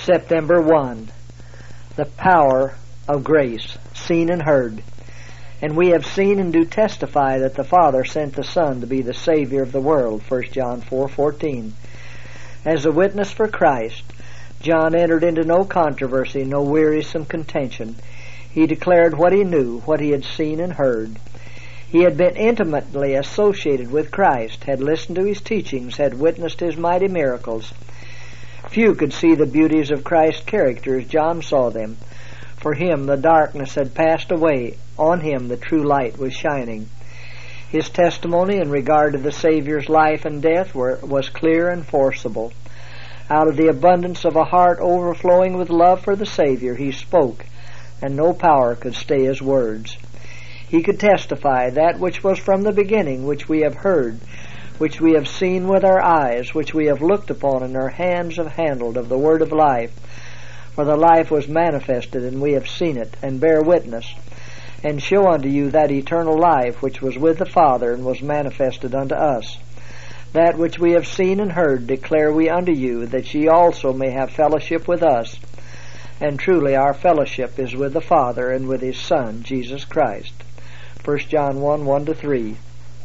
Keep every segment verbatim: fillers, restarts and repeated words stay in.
September first, the power of grace, seen and heard. And we have seen and do testify that the Father sent the Son to be the Savior of the world, First John four fourteen. As a witness for Christ, John entered into no controversy, no wearisome contention. He declared what he knew, what he had seen and heard. He had been intimately associated with Christ, had listened to his teachings, had witnessed his mighty miracles. Few could see the beauties of Christ's character as John saw them. For him the darkness had passed away. On him the true light was shining. His testimony in regard to the Savior's life and death were, was clear and forcible. Out of the abundance of a heart overflowing with love for the Savior, he spoke, and no power could stay his words. He could testify that which was from the beginning, which we have heard, which we have seen with our eyes, which we have looked upon and our hands have handled, of the word of life. For the life was manifested, and we have seen it, and bear witness, and show unto you that eternal life which was with the Father, and was manifested unto us. That which we have seen and heard declare we unto you, that ye also may have fellowship with us. And truly our fellowship is with the Father, and with his Son, Jesus Christ. First John one, one to three.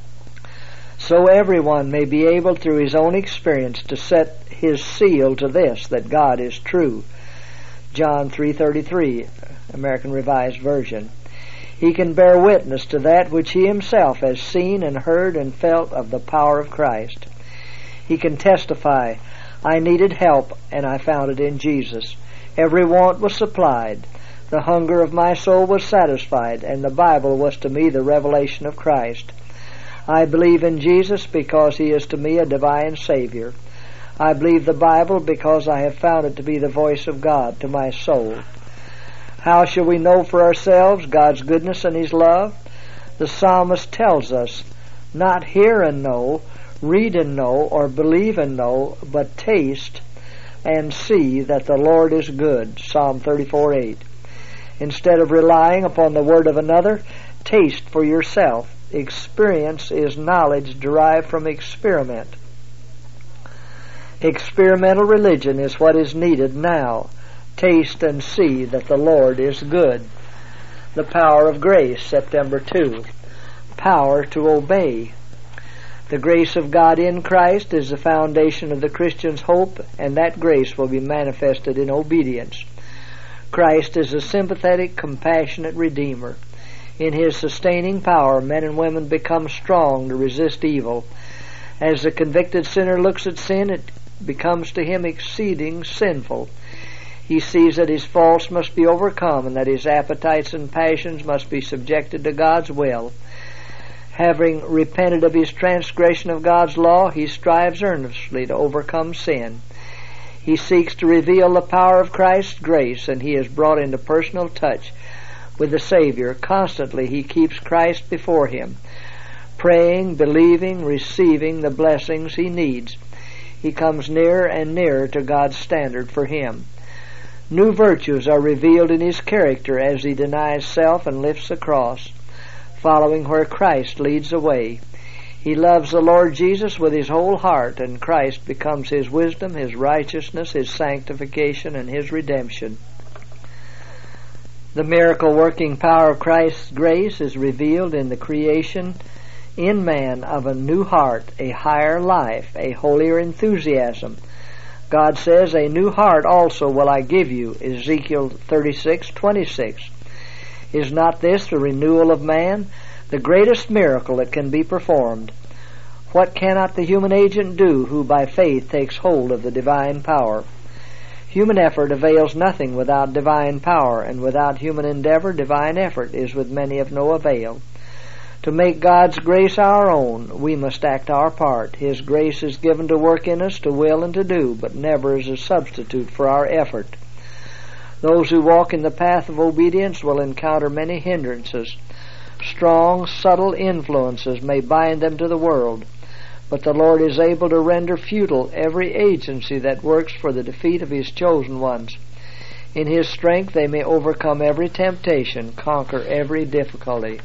So everyone may be able through his own experience to set his seal to this, that God is true. John three thirty-three, American Revised Version. He can bear witness to that which he himself has seen and heard and felt of the power of Christ. He can testify, I needed help, and I found it in Jesus. Every want was supplied. The hunger of my soul was satisfied, and the Bible was to me the revelation of Christ. I believe in Jesus because he is to me a divine Savior. I believe the Bible because I have found it to be the voice of God to my soul. How shall we know for ourselves God's goodness and his love? The psalmist tells us, not hear and know, read and know, or believe and know, but taste and see that the Lord is good. Psalm thirty-four eight. Instead of relying upon the word of another, taste for yourself. Experience is knowledge derived from experiment. Experimental religion is what is needed now. Taste and see that the Lord is good. The power of grace, September second. Power to obey. The grace of God in Christ is the foundation of the Christian's hope, and that grace will be manifested in obedience. Christ is a sympathetic, compassionate Redeemer. In his sustaining power, men and women become strong to resist evil. As the convicted sinner looks at sin, it becomes to him exceeding sinful. He sees that his faults must be overcome, and that his appetites and passions must be subjected to God's will. Having repented of his transgression of God's law, he strives earnestly to overcome sin. He seeks to reveal the power of Christ's grace, and he is brought into personal touch with the Savior. Constantly he keeps Christ before him, praying, believing, receiving the blessings he needs. He comes nearer and nearer to God's standard for him. New virtues are revealed in his character as he denies self and lifts the cross, following where Christ leads the way. He loves the Lord Jesus with his whole heart, and Christ becomes his wisdom, his righteousness, his sanctification, and his redemption. The miracle-working power of Christ's grace is revealed in the creation in man of a new heart, a higher life, a holier enthusiasm. God says, a new heart also will I give you, Ezekiel thirty-six twenty-six. Is not this the renewal of man, the greatest miracle that can be performed? What cannot the human agent do who by faith takes hold of the divine power? Human effort avails nothing without divine power, and without human endeavor, divine effort is with many of no avail. To make God's grace our own, we must act our part. His grace is given to work in us to will and to do, but never as a substitute for our effort. Those who walk in the path of obedience will encounter many hindrances. Strong, subtle influences may bind them to the world, but the Lord is able to render futile every agency that works for the defeat of his chosen ones. In his strength they may overcome every temptation, conquer every difficulty.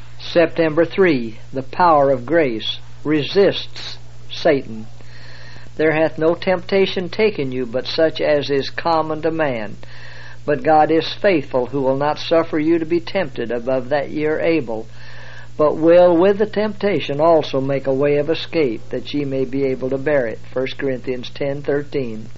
September third, the power of grace resists Satan. There hath no temptation taken you but such as is common to man. But God is faithful, who will not suffer you to be tempted above that ye are able, but will with the temptation also make a way of escape, that ye may be able to bear it. First Corinthians ten thirteen.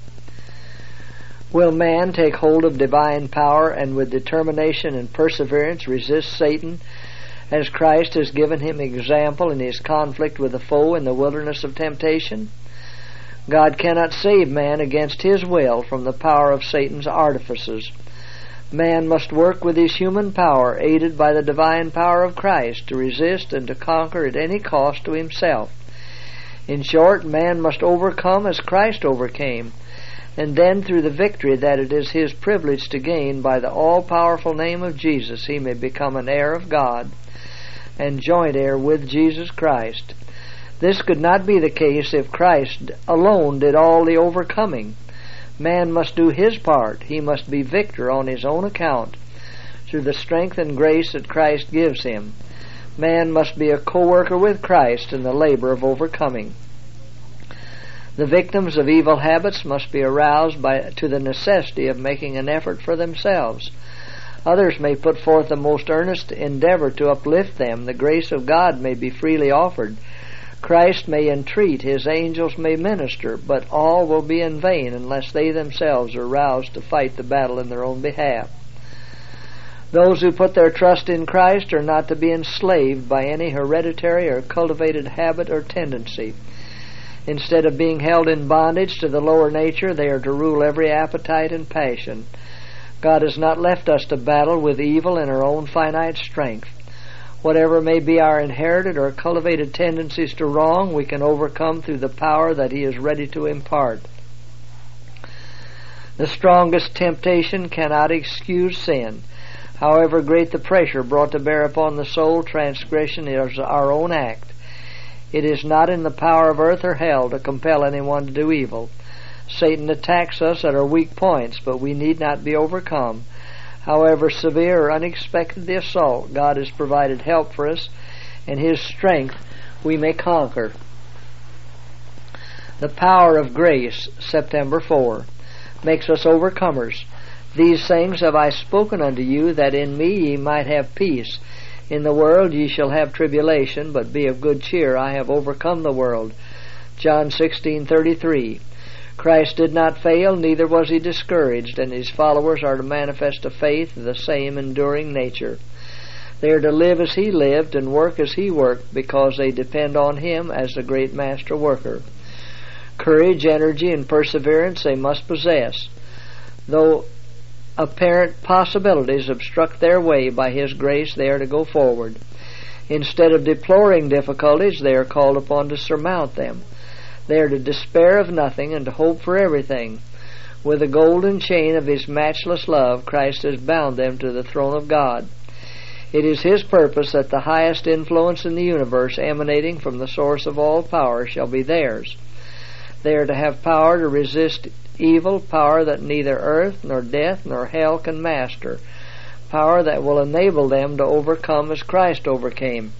Will man take hold of divine power and with determination and perseverance resist Satan, as Christ has given him example in his conflict with the foe in the wilderness of temptation? God cannot save man against his will from the power of Satan's artifices. Man must work with his human power, aided by the divine power of Christ, to resist and to conquer at any cost to himself. In short, man must overcome as Christ overcame, and then through the victory that it is his privilege to gain by the all-powerful name of Jesus, he may become an heir of God and joint heir with Jesus Christ. This could not be the case if Christ alone did all the overcoming. Man must do his part. He must be victor on his own account through the strength and grace that Christ gives him. Man must be a co-worker with Christ in the labor of overcoming. The victims of evil habits must be aroused by, to the necessity of making an effort for themselves. Others may put forth the most earnest endeavor to uplift them. The grace of God may be freely offered. Christ may entreat, his angels may minister, but all will be in vain unless they themselves are roused to fight the battle in their own behalf. Those who put their trust in Christ are not to be enslaved by any hereditary or cultivated habit or tendency. Instead of being held in bondage to the lower nature, they are to rule every appetite and passion. God has not left us to battle with evil in our own finite strength. Whatever may be our inherited or cultivated tendencies to wrong, we can overcome through the power that he is ready to impart. The strongest temptation cannot excuse sin. However great the pressure brought to bear upon the soul, transgression is our own act. It is not in the power of earth or hell to compel anyone to do evil. Satan attacks us at our weak points, but we need not be overcome. However severe or unexpected the assault, God has provided help for us, and his strength we may conquer. The power of grace, September fourth, makes us overcomers. These things have I spoken unto you, that in me ye might have peace. In the world ye shall have tribulation, but be of good cheer. I have overcome the world. John sixteen thirty-three. Christ did not fail, neither was he discouraged, and his followers are to manifest a faith of the same enduring nature. They are to live as he lived and work as he worked, because they depend on him as the great master worker. Courage, energy, and perseverance they must possess. Though apparent possibilities obstruct their way, by his grace they are to go forward. Instead of deploring difficulties, they are called upon to surmount them. They are to despair of nothing and to hope for everything. With the golden chain of his matchless love, Christ has bound them to the throne of God. It is his purpose that the highest influence in the universe, emanating from the source of all power, shall be theirs. They are to have power to resist evil, power that neither earth nor death nor hell can master, power that will enable them to overcome as Christ overcame.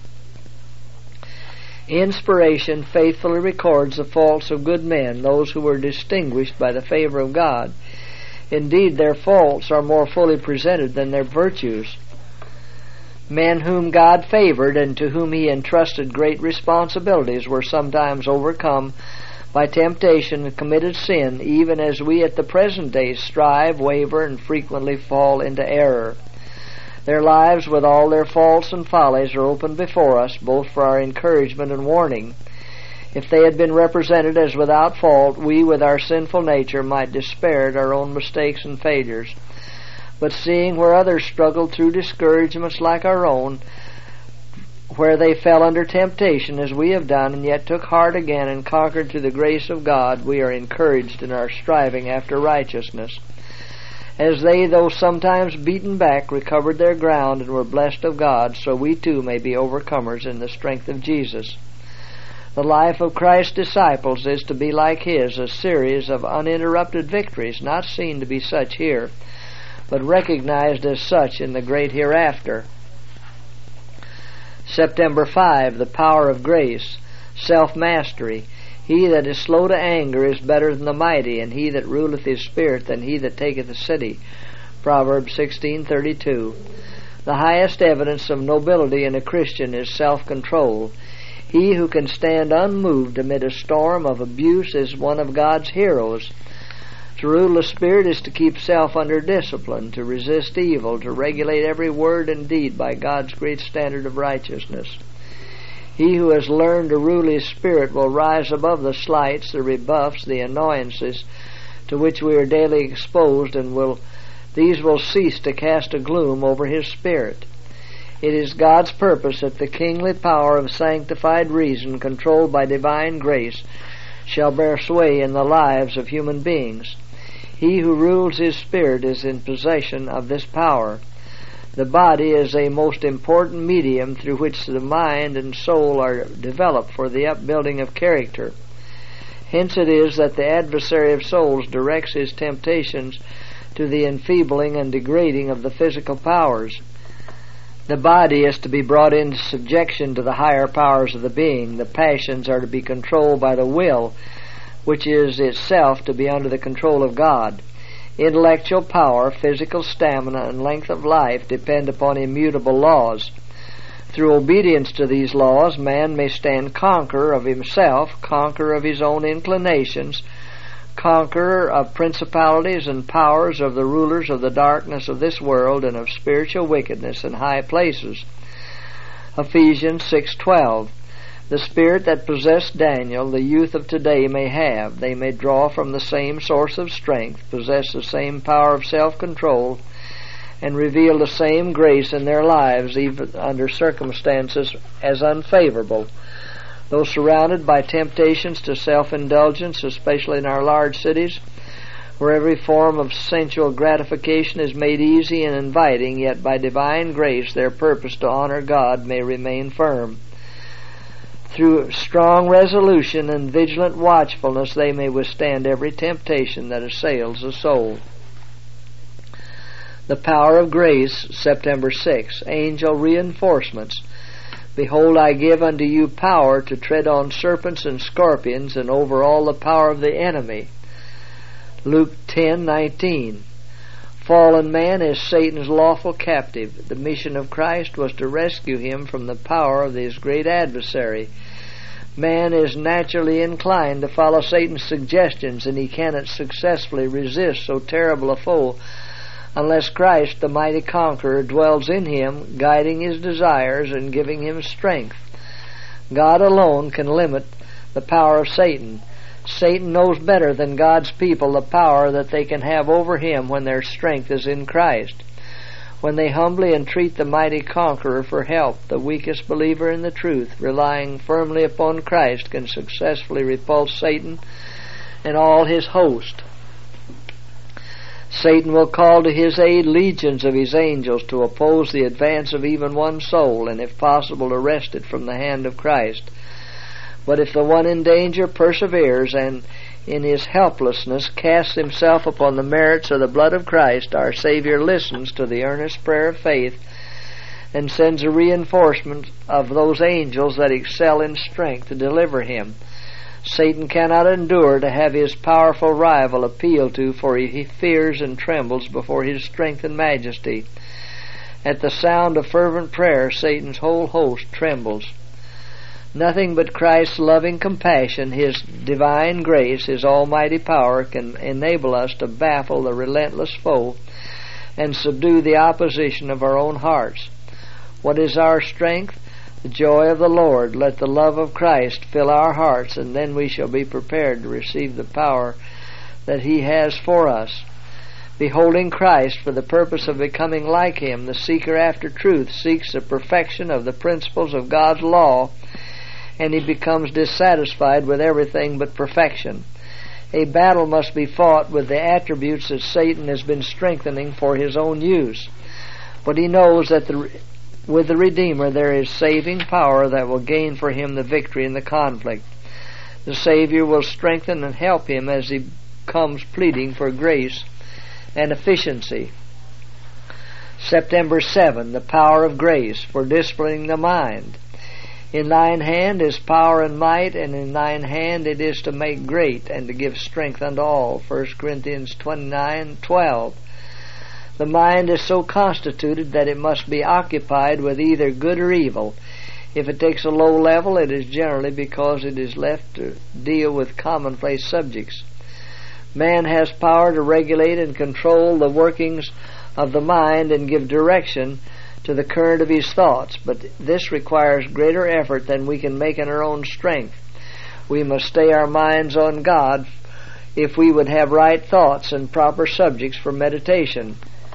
Inspiration faithfully records the faults of good men, those who were distinguished by the favor of God. Indeed, their faults are more fully presented than their virtues. Men whom God favored and to whom he entrusted great responsibilities were sometimes overcome by temptation and committed sin, even as we at the present day strive, waver, and frequently fall into error. Their lives, with all their faults and follies, are open before us, both for our encouragement and warning. If they had been represented as without fault, we, with our sinful nature, might despair at our own mistakes and failures. But seeing where others struggled through discouragements like our own, where they fell under temptation as we have done, and yet took heart again and conquered through the grace of God, we are encouraged in our striving after righteousness. As they, though sometimes beaten back, recovered their ground and were blessed of God, so we too may be overcomers in the strength of Jesus. The life of Christ's disciples is to be like his, a series of uninterrupted victories, not seen to be such here, but recognized as such in the great hereafter. September fifth, the power of grace, self-mastery. He that is slow to anger is better than the mighty, and he that ruleth his spirit than he that taketh a city. Proverbs sixteen thirty-two. The highest evidence of nobility in a Christian is self-control. He who can stand unmoved amid a storm of abuse is one of God's heroes. To rule the spirit is to keep self under discipline, to resist evil, to regulate every word and deed by God's great standard of righteousness. He who has learned to rule his spirit will rise above the slights, the rebuffs, the annoyances to which we are daily exposed, and will these will cease to cast a gloom over his spirit. It is God's purpose that the kingly power of sanctified reason, controlled by divine grace, shall bear sway in the lives of human beings. He who rules his spirit is in possession of this power. The body is a most important medium through which the mind and soul are developed for the upbuilding of character. Hence it is that the adversary of souls directs his temptations to the enfeebling and degrading of the physical powers. The body is to be brought into subjection to the higher powers of the being. The passions are to be controlled by the will, which is itself to be under the control of God. Intellectual power, physical stamina, and length of life depend upon immutable laws. Through obedience to these laws, man may stand conqueror of himself, conqueror of his own inclinations, conqueror of principalities and powers, of the rulers of the darkness of this world, and of spiritual wickedness in high places. Ephesians six twelve. The spirit that possessed Daniel, the youth of today may have. They may draw from the same source of strength, possess the same power of self-control, and reveal the same grace in their lives, even under circumstances as unfavorable. Though surrounded by temptations to self-indulgence, especially in our large cities, where every form of sensual gratification is made easy and inviting, yet by divine grace their purpose to honor God may remain firm. Through strong resolution and vigilant watchfulness they may withstand every temptation that assails the soul. The power of grace, September sixth. Angel reinforcements. Behold, I give unto you power to tread on serpents and scorpions, and over all the power of the enemy. Luke ten nineteen. Fallen man is Satan's lawful captive. The mission of Christ was to rescue him from the power of his great adversary. Man is naturally inclined to follow Satan's suggestions, and he cannot successfully resist so terrible a foe unless Christ, the mighty conqueror, dwells in him, guiding his desires and giving him strength. God alone can limit the power of Satan. Satan knows better than God's people the power that they can have over him when their strength is in Christ. When they humbly entreat the mighty conqueror for help, the weakest believer in the truth, relying firmly upon Christ, can successfully repulse Satan and all his host. Satan will call to his aid legions of his angels to oppose the advance of even one soul, and if possible to wrest it from the hand of Christ. But if the one in danger perseveres and in his helplessness casts himself upon the merits of the blood of Christ, our Savior listens to the earnest prayer of faith and sends a reinforcement of those angels that excel in strength to deliver him. Satan cannot endure to have his powerful rival appealed to, for he fears and trembles before his strength and majesty. At the sound of fervent prayer, Satan's whole host trembles. Nothing but Christ's loving compassion, His divine grace, His almighty power can enable us to baffle the relentless foe and subdue the opposition of our own hearts. What is our strength? The joy of the Lord. Let the love of Christ fill our hearts, and then we shall be prepared to receive the power that He has for us. Beholding Christ for the purpose of becoming like Him, the seeker after truth seeks the perfection of the principles of God's law, and he becomes dissatisfied with everything but perfection. A battle must be fought with the attributes that Satan has been strengthening for his own use. But he knows that the, with the Redeemer there is saving power that will gain for him the victory in the conflict. The Savior will strengthen and help him as he comes pleading for grace and efficiency. September seventh, the power of grace for disciplining the mind. In thine hand is power and might, and in thine hand it is to make great and to give strength unto all. First Corinthians twenty-nine twelve. The mind is so constituted that it must be occupied with either good or evil. If it takes a low level, it is generally because it is left to deal with commonplace subjects. Man has power to regulate and control the workings of the mind and give direction to the current of his thoughts, but this requires greater effort than we can make in our own strength. We must stay our minds on God if we would have right thoughts and proper subjects for meditation.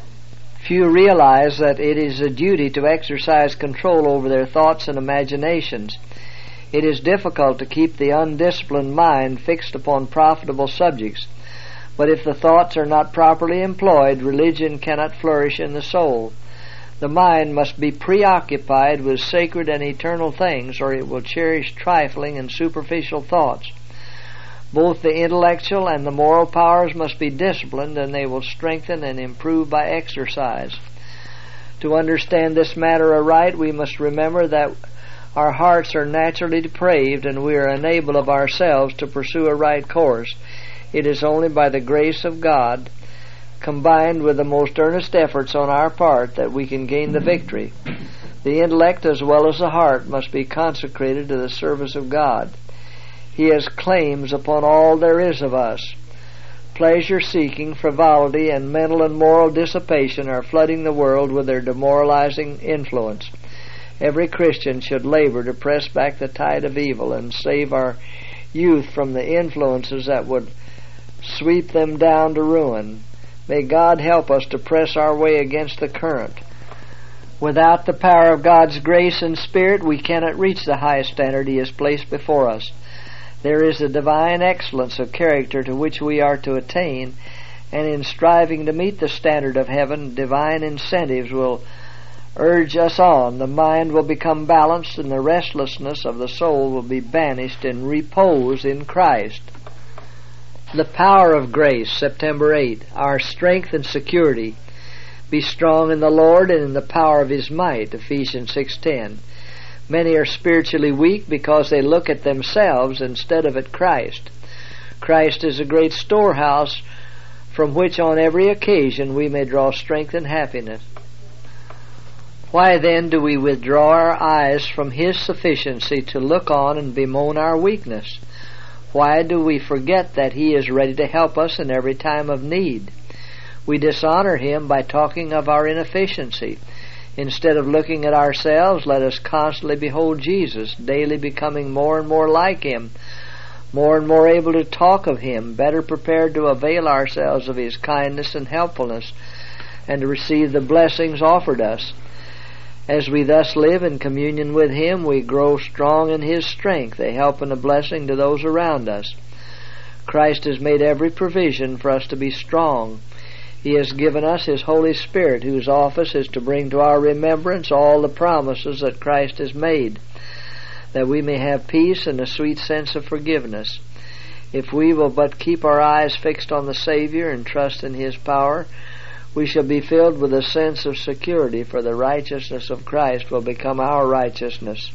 Few realize that it is a duty to exercise control over their thoughts and imaginations. It is difficult to keep the undisciplined mind fixed upon profitable subjects, but if the thoughts are not properly employed, religion cannot flourish in the soul. The mind must be preoccupied with sacred and eternal things, or it will cherish trifling and superficial thoughts. Both the intellectual and the moral powers must be disciplined, and they will strengthen and improve by exercise. To understand this matter aright, we must remember that our hearts are naturally depraved, and we are unable of ourselves to pursue a right course. It is only by the grace of God, combined with the most earnest efforts on our part, that we can gain the victory. The intellect as well as the heart must be consecrated to the service of God. He has claims upon all there is of us. Pleasure-seeking, frivolity, and mental and moral dissipation are flooding the world with their demoralizing influence. Every Christian should labor to press back the tide of evil and save our youth from the influences that would sweep them down to ruin. May God help us to press our way against the current. Without the power of God's grace and Spirit, we cannot reach the high standard He has placed before us. There is a divine excellence of character to which we are to attain, and in striving to meet the standard of heaven, divine incentives will urge us on. The mind will become balanced, and the restlessness of the soul will be banished in repose in Christ. The power of grace, September eighth, our strength and security. Be strong in the Lord and in the power of His might, Ephesians six ten. Many are spiritually weak because they look at themselves instead of at Christ. Christ is a great storehouse from which on every occasion we may draw strength and happiness. Why then do we withdraw our eyes from His sufficiency to look on and bemoan our weakness? Why do we forget that He is ready to help us in every time of need? We dishonor Him by talking of our inefficiency. Instead of looking at ourselves, let us constantly behold Jesus, daily becoming more and more like Him, more and more able to talk of Him, better prepared to avail ourselves of His kindness and helpfulness, and to receive the blessings offered us. As we thus live in communion with Him, we grow strong in His strength, a help and a blessing to those around us. Christ has made every provision for us to be strong. He has given us His Holy Spirit, whose office is to bring to our remembrance all the promises that Christ has made, that we may have peace and a sweet sense of forgiveness. If we will but keep our eyes fixed on the Savior and trust in His power, we shall be filled with a sense of security, for the righteousness of Christ will become our righteousness.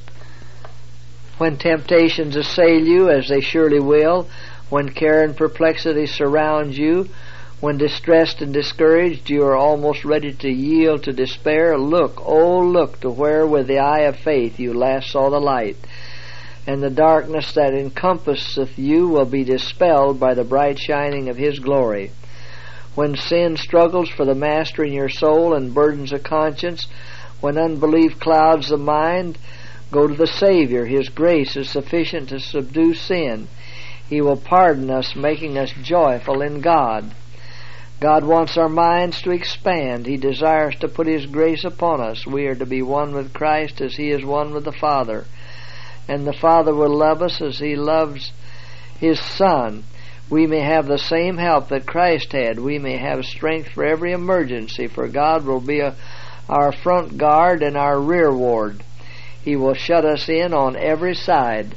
When temptations assail you, as they surely will, when care and perplexity surround you, when distressed and discouraged you are almost ready to yield to despair, look, oh look, to where with the eye of faith you last saw the light, and the darkness that encompasseth you will be dispelled by the bright shining of His glory. When sin struggles for the mastery in your soul and burdens a conscience, when unbelief clouds the mind, go to the Savior. His grace is sufficient to subdue sin. He will pardon us, making us joyful in God. God wants our minds to expand. He desires to put His grace upon us. We are to be one with Christ as He is one with the Father. And the Father will love us as He loves His Son. We may have the same help that Christ had. We may have strength for every emergency, for God will be a, our front guard and our rear ward. He will shut us in on every side.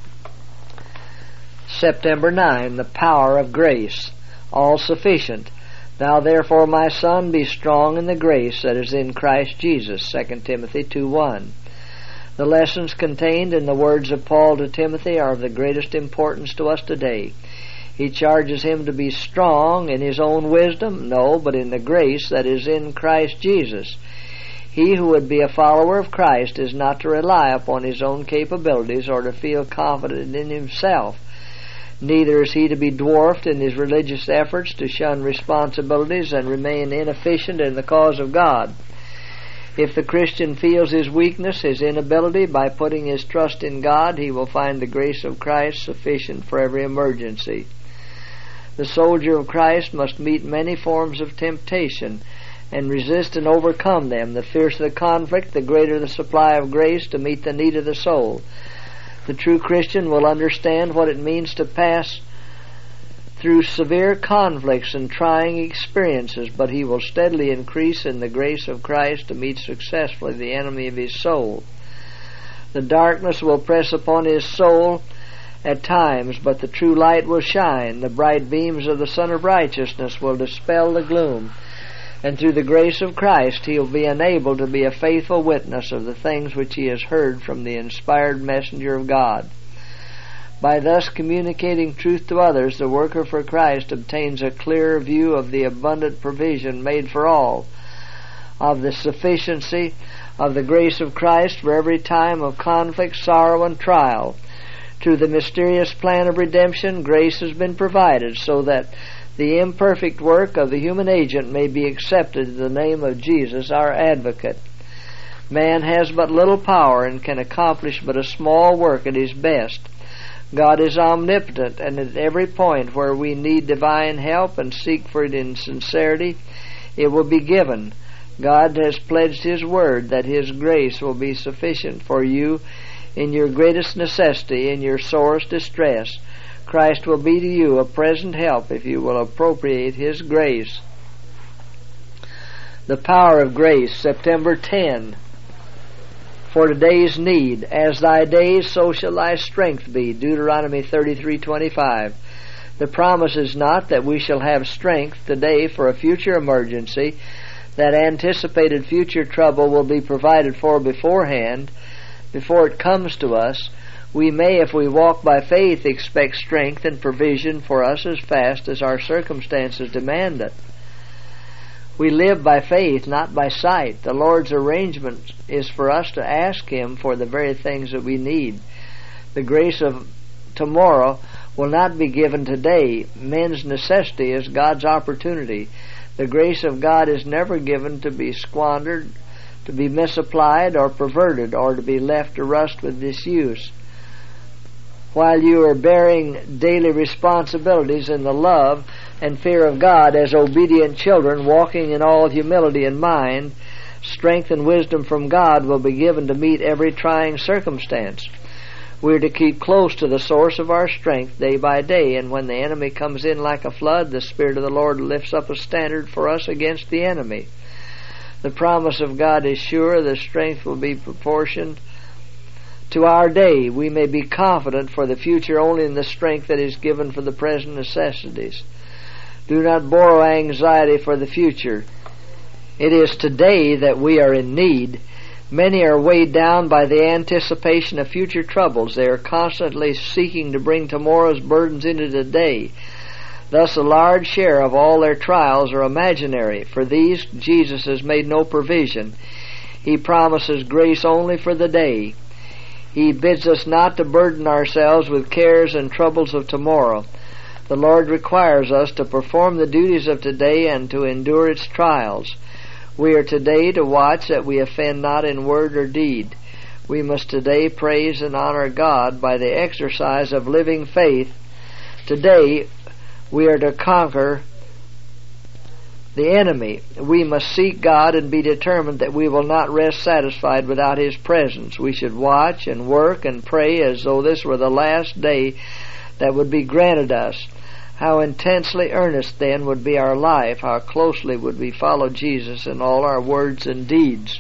September ninth, the power of grace, all sufficient. Now therefore, my son, be strong in the grace that is in Christ Jesus, Second Timothy two one. The lessons contained in the words of Paul to Timothy are of the greatest importance to us today. He charges him to be strong in his own wisdom, no, but in the grace that is in Christ Jesus. He who would be a follower of Christ is not to rely upon his own capabilities or to feel confident in himself. Neither is he to be dwarfed in his religious efforts to shun responsibilities and remain inefficient in the cause of God. If the Christian feels his weakness, his inability, by putting his trust in God, he will find the grace of Christ sufficient for every emergency. The soldier of Christ must meet many forms of temptation and resist and overcome them. The fiercer the conflict, the greater the supply of grace to meet the need of the soul. The true Christian will understand what it means to pass through severe conflicts and trying experiences, but he will steadily increase in the grace of Christ to meet successfully the enemy of his soul. The darkness will press upon his soul at times, but the true light will shine. The bright beams of the Sun of Righteousness will dispel the gloom, and through the grace of Christ he will be enabled to be a faithful witness of the things which he has heard from the inspired messenger of God. By thus communicating truth to others, the worker for Christ obtains a clearer view of the abundant provision made for all, of the sufficiency of the grace of Christ for every time of conflict, sorrow, and trial. Through the mysterious plan of redemption, grace has been provided so that the imperfect work of the human agent may be accepted in the name of Jesus, our advocate. Man has but little power and can accomplish but a small work at his best. God is omnipotent, and at every point where we need divine help and seek for it in sincerity, it will be given. God has pledged His word that His grace will be sufficient for you in your greatest necessity, in your sorest distress. Christ will be to you a present help if you will appropriate His grace. The power of grace, September tenth. For today's need, as thy days, so shall thy strength be. Deuteronomy thirty-three twenty-five. The promise is not that we shall have strength today for a future emergency, that anticipated future trouble will be provided for beforehand, before it comes to us. We may, if we walk by faith, expect strength and provision for us as fast as our circumstances demand it. We live by faith, not by sight. The Lord's arrangement is for us to ask Him for the very things that we need. The grace of tomorrow will not be given today. Men's necessity is God's opportunity. The grace of God is never given to be squandered, to be misapplied or perverted, or to be left to rust with disuse. While you are bearing daily responsibilities in the love and fear of God as obedient children, walking in all humility and mind, strength and wisdom from God will be given to meet every trying circumstance. We are to keep close to the source of our strength day by day, and when the enemy comes in like a flood, the Spirit of the Lord lifts up a standard for us against the enemy. The promise of God is sure. The strength will be proportioned to our day. We may be confident for the future only in the strength that is given for the present necessities. Do not borrow anxiety for the future. It is today that we are in need. Many are weighed down by the anticipation of future troubles. They are constantly seeking to bring tomorrow's burdens into today. Thus a large share of all their trials are imaginary. For these Jesus has made no provision. He promises grace only for the day. He bids us not to burden ourselves with cares and troubles of tomorrow. The Lord requires us to perform the duties of today and to endure its trials. We are today to watch that we offend not in word or deed. We must today praise and honor God by the exercise of living faith. Today we are to conquer the enemy. We must seek God and be determined that we will not rest satisfied without His presence. We should watch and work and pray as though this were the last day that would be granted us. How intensely earnest then would be our life. How closely would we follow Jesus in all our words and deeds.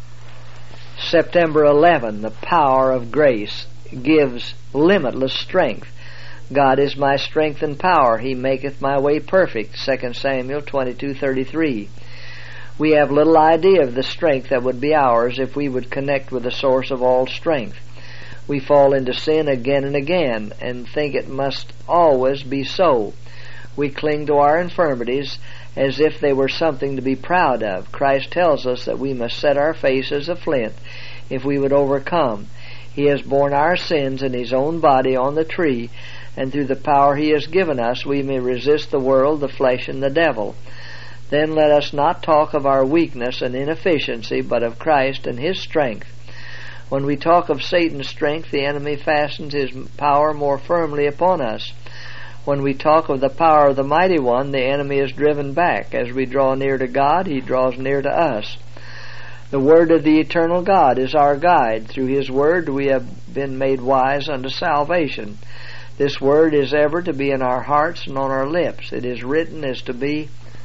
September eleventh. The power of grace gives limitless strength. God is my strength and power. He maketh my way perfect. Second Samuel twenty-two thirty-three. We have little idea of the strength that would be ours if we would connect with the source of all strength. We fall into sin again and again and think it must always be so. We cling to our infirmities as if they were something to be proud of. Christ tells us that we must set our face as a flint if we would overcome. He has borne our sins in His own body on the tree, and through the power He has given us we may resist the world, the flesh, and the devil. Then let us not talk of our weakness and inefficiency, but of Christ and His strength. When we talk of Satan's strength, the enemy fastens his power more firmly upon us. When we talk of the power of the Mighty One, the enemy is driven back. As we draw near to God, He draws near to us. The Word of the eternal God is our guide. Through His Word we have been made wise unto salvation. This Word is ever to be in our hearts and on our lips. It is written as to be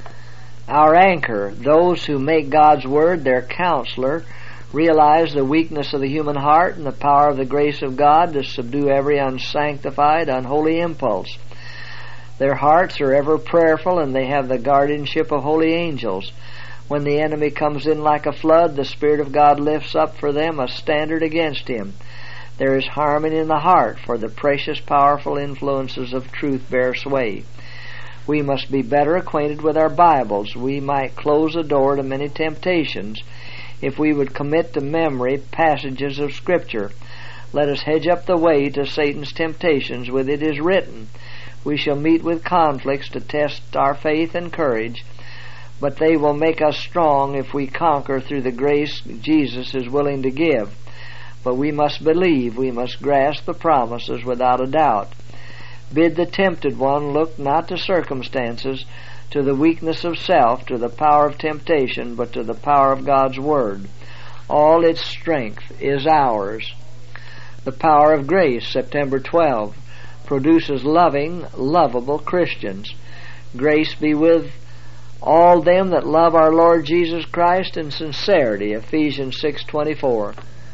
our anchor. Those who make God's Word their counselor realize the weakness of the human heart and the power of the grace of God to subdue every unsanctified, unholy impulse. Their hearts are ever prayerful, and they have the guardianship of holy angels. When the enemy comes in like a flood, the Spirit of God lifts up for them a standard against him. There is harmony in the heart, for the precious, powerful influences of truth bear sway. We must be better acquainted with our Bibles. We might close the door to many temptations if we would commit to memory passages of Scripture. Let us hedge up the way to Satan's temptations with "It is written." We shall meet with conflicts to test our faith and courage, but they will make us strong if we conquer through the grace Jesus is willing to give. But we must believe, we must grasp the promises without a doubt. Bid the tempted one look not to circumstances, to the weakness of self, to the power of temptation, but to the power of God's Word. All its strength is ours. The power of grace, September twelfth, produces loving, lovable Christians. Grace be with all them that love our Lord Jesus Christ in sincerity, Ephesians six twenty-four.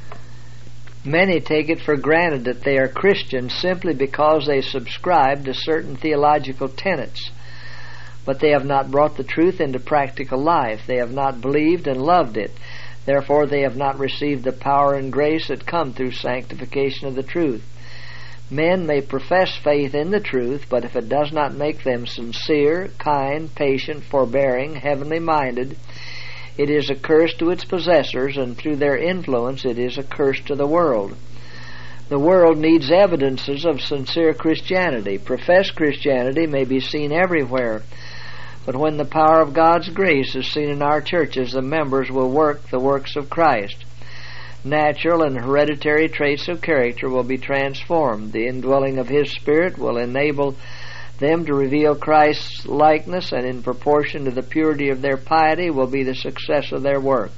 Many take it for granted that they are Christians simply because they subscribe to certain theological tenets. But they have not brought the truth into practical life. They have not believed and loved it. Therefore they have not received the power and grace that come through sanctification of the truth. Men may profess faith in the truth, but if it does not make them sincere, kind, patient, forbearing, heavenly minded, it is a curse to its possessors, and through their influence it is a curse to the world. The world needs evidences of sincere Christianity. Professed Christianity may be seen everywhere, but when the power of God's grace is seen in our churches, the members will work the works of Christ. Natural and hereditary traits of character will be transformed. The indwelling of His Spirit will enable them to reveal Christ's likeness, and in proportion to the purity of their piety will be the success of their work.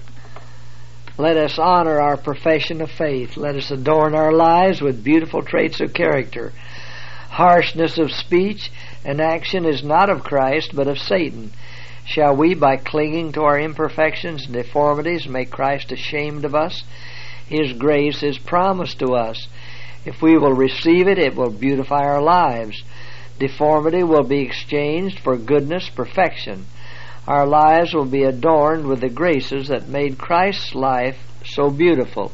Let us honor our profession of faith. Let us adorn our lives with beautiful traits of character. Harshness of speech and action is not of Christ, but of Satan. Shall we, by clinging to our imperfections and deformities, make Christ ashamed of us? His grace is promised to us. If we will receive it, it will beautify our lives. Deformity will be exchanged for goodness, perfection. Our lives will be adorned with the graces that made Christ's life so beautiful.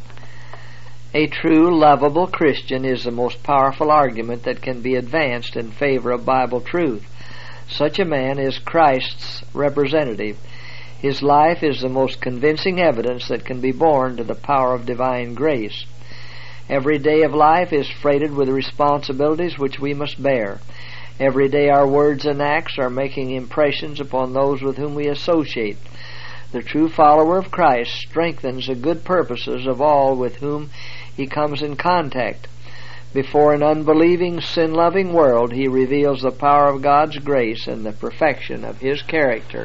A true, lovable Christian is the most powerful argument that can be advanced in favor of Bible truth. Such a man is Christ's representative. His life is the most convincing evidence that can be borne to the power of divine grace. Every day of life is freighted with responsibilities which we must bear. Every day our words and acts are making impressions upon those with whom we associate. The true follower of Christ strengthens the good purposes of all with whom he comes in contact. Before an unbelieving, sin-loving world, he reveals the power of God's grace and the perfection of His character.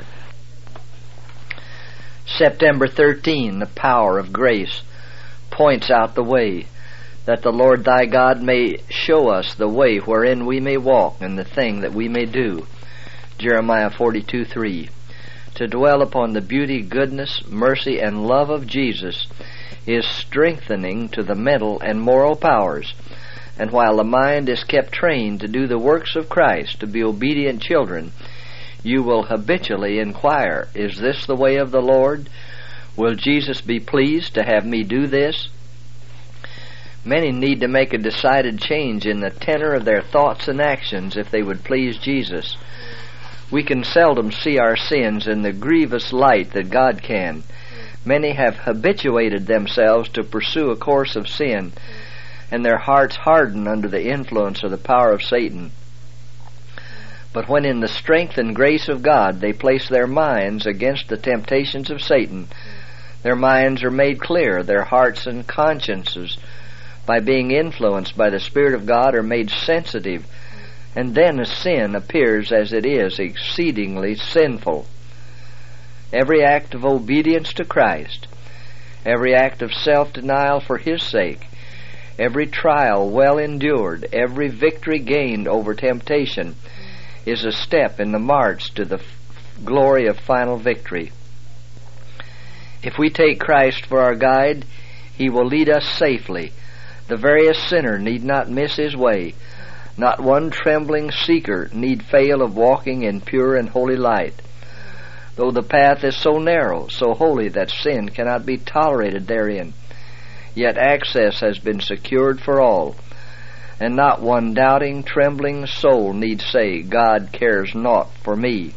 September thirteenth, the power of grace points out the way, that the Lord thy God may show us the way wherein we may walk, and the thing that we may do. Jeremiah forty-two three. To dwell upon the beauty, goodness, mercy, and love of Jesus is strengthening to the mental and moral powers, and while the mind is kept trained to do the works of Christ, to be obedient children, you will habitually inquire, is this the way of the Lord? Will Jesus be pleased to have me do this? Many need to make a decided change in the tenor of their thoughts and actions if they would please Jesus. We can seldom see our sins in the grievous light that God can. Many have habituated themselves to pursue a course of sin, and their hearts harden under the influence of the power of Satan. But when in the strength and grace of God they place their minds against the temptations of Satan, their minds are made clear, their hearts and consciences, by being influenced by the Spirit of God, are made sensitive, and then a sin appears as it is, exceedingly sinful. Every act of obedience to Christ, every act of self-denial for His sake, every trial well endured, every victory gained over temptation is a step in the march to the glory of final victory. If we take Christ for our guide, He will lead us safely. The veriest sinner need not miss his way. Not one trembling seeker need fail of walking in pure and holy light. Though the path is so narrow, so holy that sin cannot be tolerated therein, yet access has been secured for all, and not one doubting, trembling soul need say, God cares naught for me.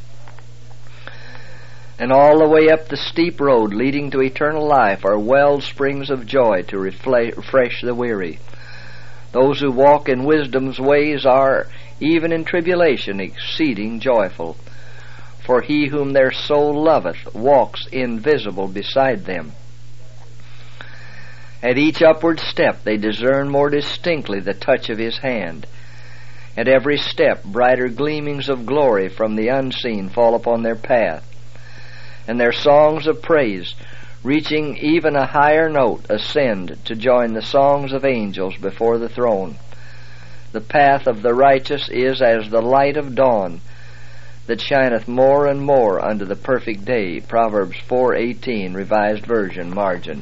And all the way up the steep road leading to eternal life are well springs of joy to refresh the weary. Those who walk in wisdom's ways are, even in tribulation, exceeding joyful. For He whom their soul loveth walks invisible beside them. At each upward step they discern more distinctly the touch of His hand. At every step brighter gleamings of glory from the unseen fall upon their path, and their songs of praise, reaching even a higher note, ascend to join the songs of angels before the throne. The path of the righteous is as the light of dawn, that shineth more and more unto the perfect day. Proverbs four eighteen, Revised Version, margin.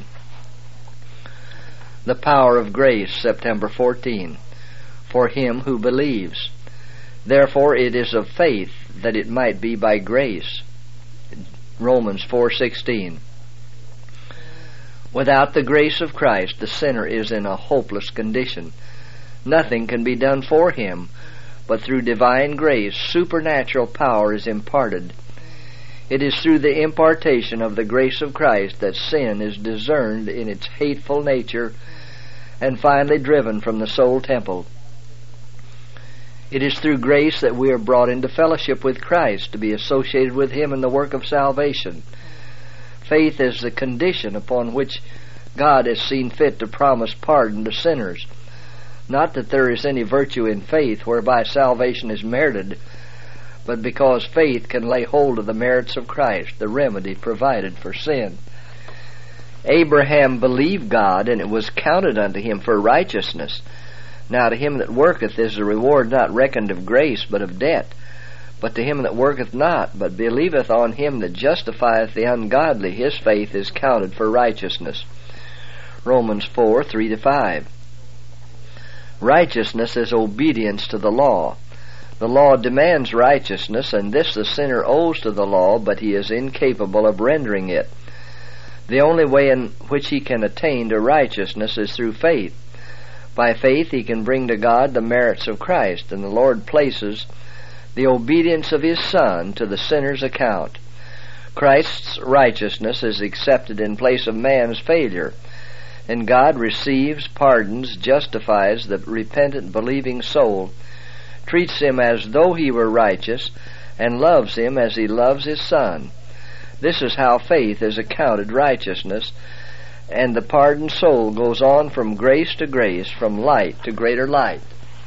The power of grace, September fourteenth. For him who believes. Therefore it is of faith, that it might be by grace. Romans four sixteen. Without the grace of Christ, the sinner is in a hopeless condition. Nothing can be done for him, but through divine grace, supernatural power is imparted. It is through the impartation of the grace of Christ that sin is discerned in its hateful nature and finally driven from the soul temple. It is through grace that we are brought into fellowship with Christ, to be associated with Him in the work of salvation. Faith is the condition upon which God has seen fit to promise pardon to sinners. Not that there is any virtue in faith whereby salvation is merited, but because faith can lay hold of the merits of Christ, the remedy provided for sin. Abraham believed God, and it was counted unto him for righteousness. Now to him that worketh is the reward not reckoned of grace, but of debt. But to him that worketh not, but believeth on Him that justifieth the ungodly, his faith is counted for righteousness. Romans four three to five. Righteousness is obedience to the law. The law demands righteousness, and this the sinner owes to the law, but he is incapable of rendering it. The only way in which he can attain to righteousness is through faith. By faith he can bring to God the merits of Christ, and the Lord places the obedience of His Son to the sinner's account. Christ's righteousness is accepted in place of man's failure, and God receives, pardons, justifies the repentant, believing soul, treats him as though he were righteous, and loves him as He loves His Son. This is how faith is accounted righteousness, and the pardoned soul goes on from grace to grace, from light to greater light.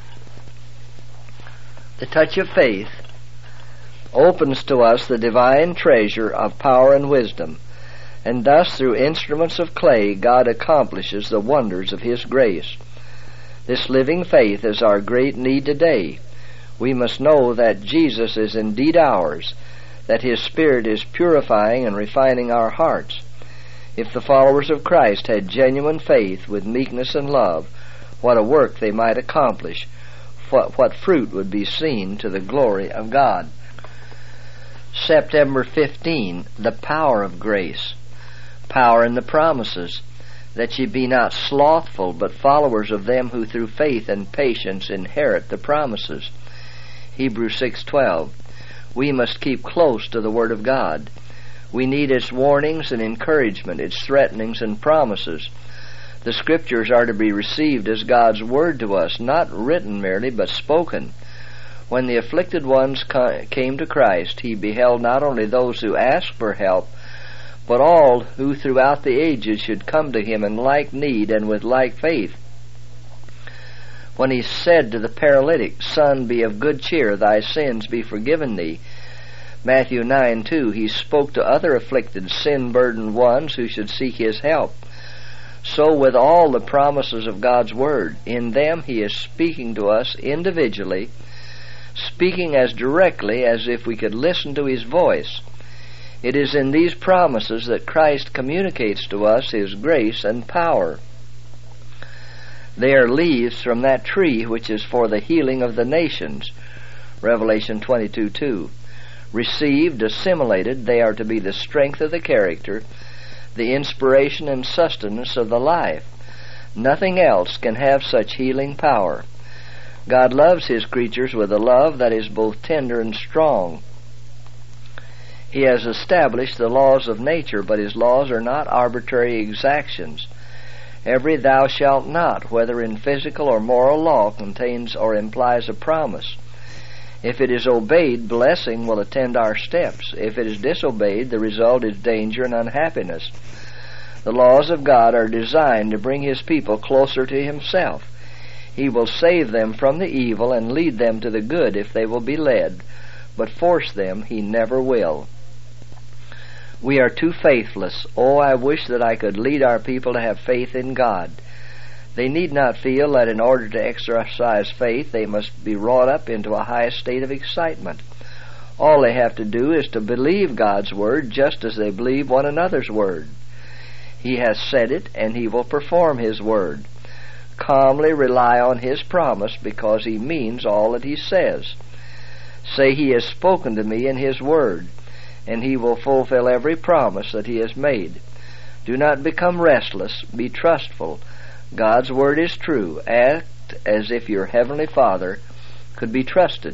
The touch of faith opens to us the divine treasure of power and wisdom, and thus through instruments of clay God accomplishes the wonders of His grace. This living faith is our great need today. We must know that Jesus is indeed ours, that His Spirit is purifying and refining our hearts. If the followers of Christ had genuine faith with meekness and love, what a work they might accomplish, what, what fruit would be seen to the glory of God. September fifteenth, the power of grace. Power in the promises, that ye be not slothful, but followers of them who through faith and patience inherit the promises. Hebrews six twelve. We must keep close to the Word of God. We need its warnings and encouragement, its threatenings and promises. The Scriptures are to be received as God's Word to us, not written merely, but spoken. When the afflicted ones came to Christ, He beheld not only those who asked for help, but all who throughout the ages should come to Him in like need and with like faith. When He said to the paralytic, Son, be of good cheer, thy sins be forgiven thee, Matthew nine two, He spoke to other afflicted, sin-burdened ones who should seek His help. So with all the promises of God's Word, in them He is speaking to us individually, speaking as directly as if we could listen to His voice. It is in these promises that Christ communicates to us His grace and power. They are leaves from that tree which is for the healing of the nations, Revelation twenty-two two. Received, assimilated, they are to be the strength of the character, the inspiration and sustenance of the life. Nothing else can have such healing power. God loves His creatures with a love that is both tender and strong. He has established the laws of nature, but His laws are not arbitrary exactions. Every thou shalt not, whether in physical or moral law, contains or implies a promise. If it is obeyed, blessing will attend our steps. If it is disobeyed, the result is danger and unhappiness. The laws of God are designed to bring His people closer to Himself. He will save them from the evil and lead them to the good if they will be led, but force them He never will. We are too faithless. Oh, I wish that I could lead our people to have faith in God. They need not feel that in order to exercise faith they must be wrought up into a high state of excitement. All they have to do is to believe God's Word just as they believe one another's Word. He has said it, and He will perform His Word. Calmly rely on His promise, because He means all that He says. Say, He has spoken to me in His Word, and He will fulfill every promise that He has made. Do not become restless. Be trustful. God's Word is true. Act as if your Heavenly Father could be trusted.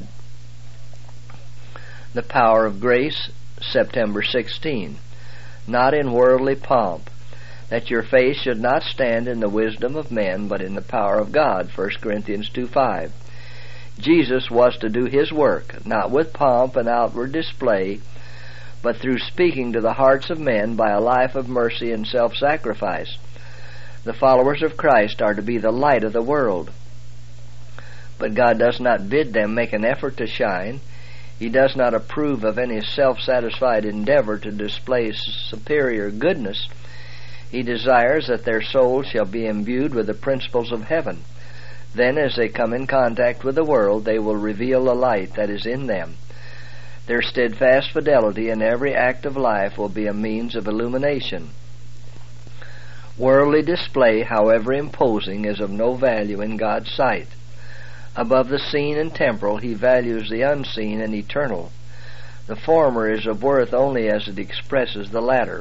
The power of grace, September sixteenth. Not in worldly pomp, that your faith should not stand in the wisdom of men, but in the power of God, First Corinthians two five. Jesus was to do His work, not with pomp and outward display, but through speaking to the hearts of men by a life of mercy and self-sacrifice. The followers of Christ are to be the light of the world. But God does not bid them make an effort to shine. He does not approve of any self-satisfied endeavor to display superior goodness. He desires that their souls shall be imbued with the principles of heaven. Then, as they come in contact with the world, they will reveal the light that is in them. Their steadfast fidelity in every act of life will be a means of illumination. Worldly display, however imposing, is of no value in God's sight. Above the seen and temporal, He values the unseen and eternal. The former is of worth only as it expresses the latter.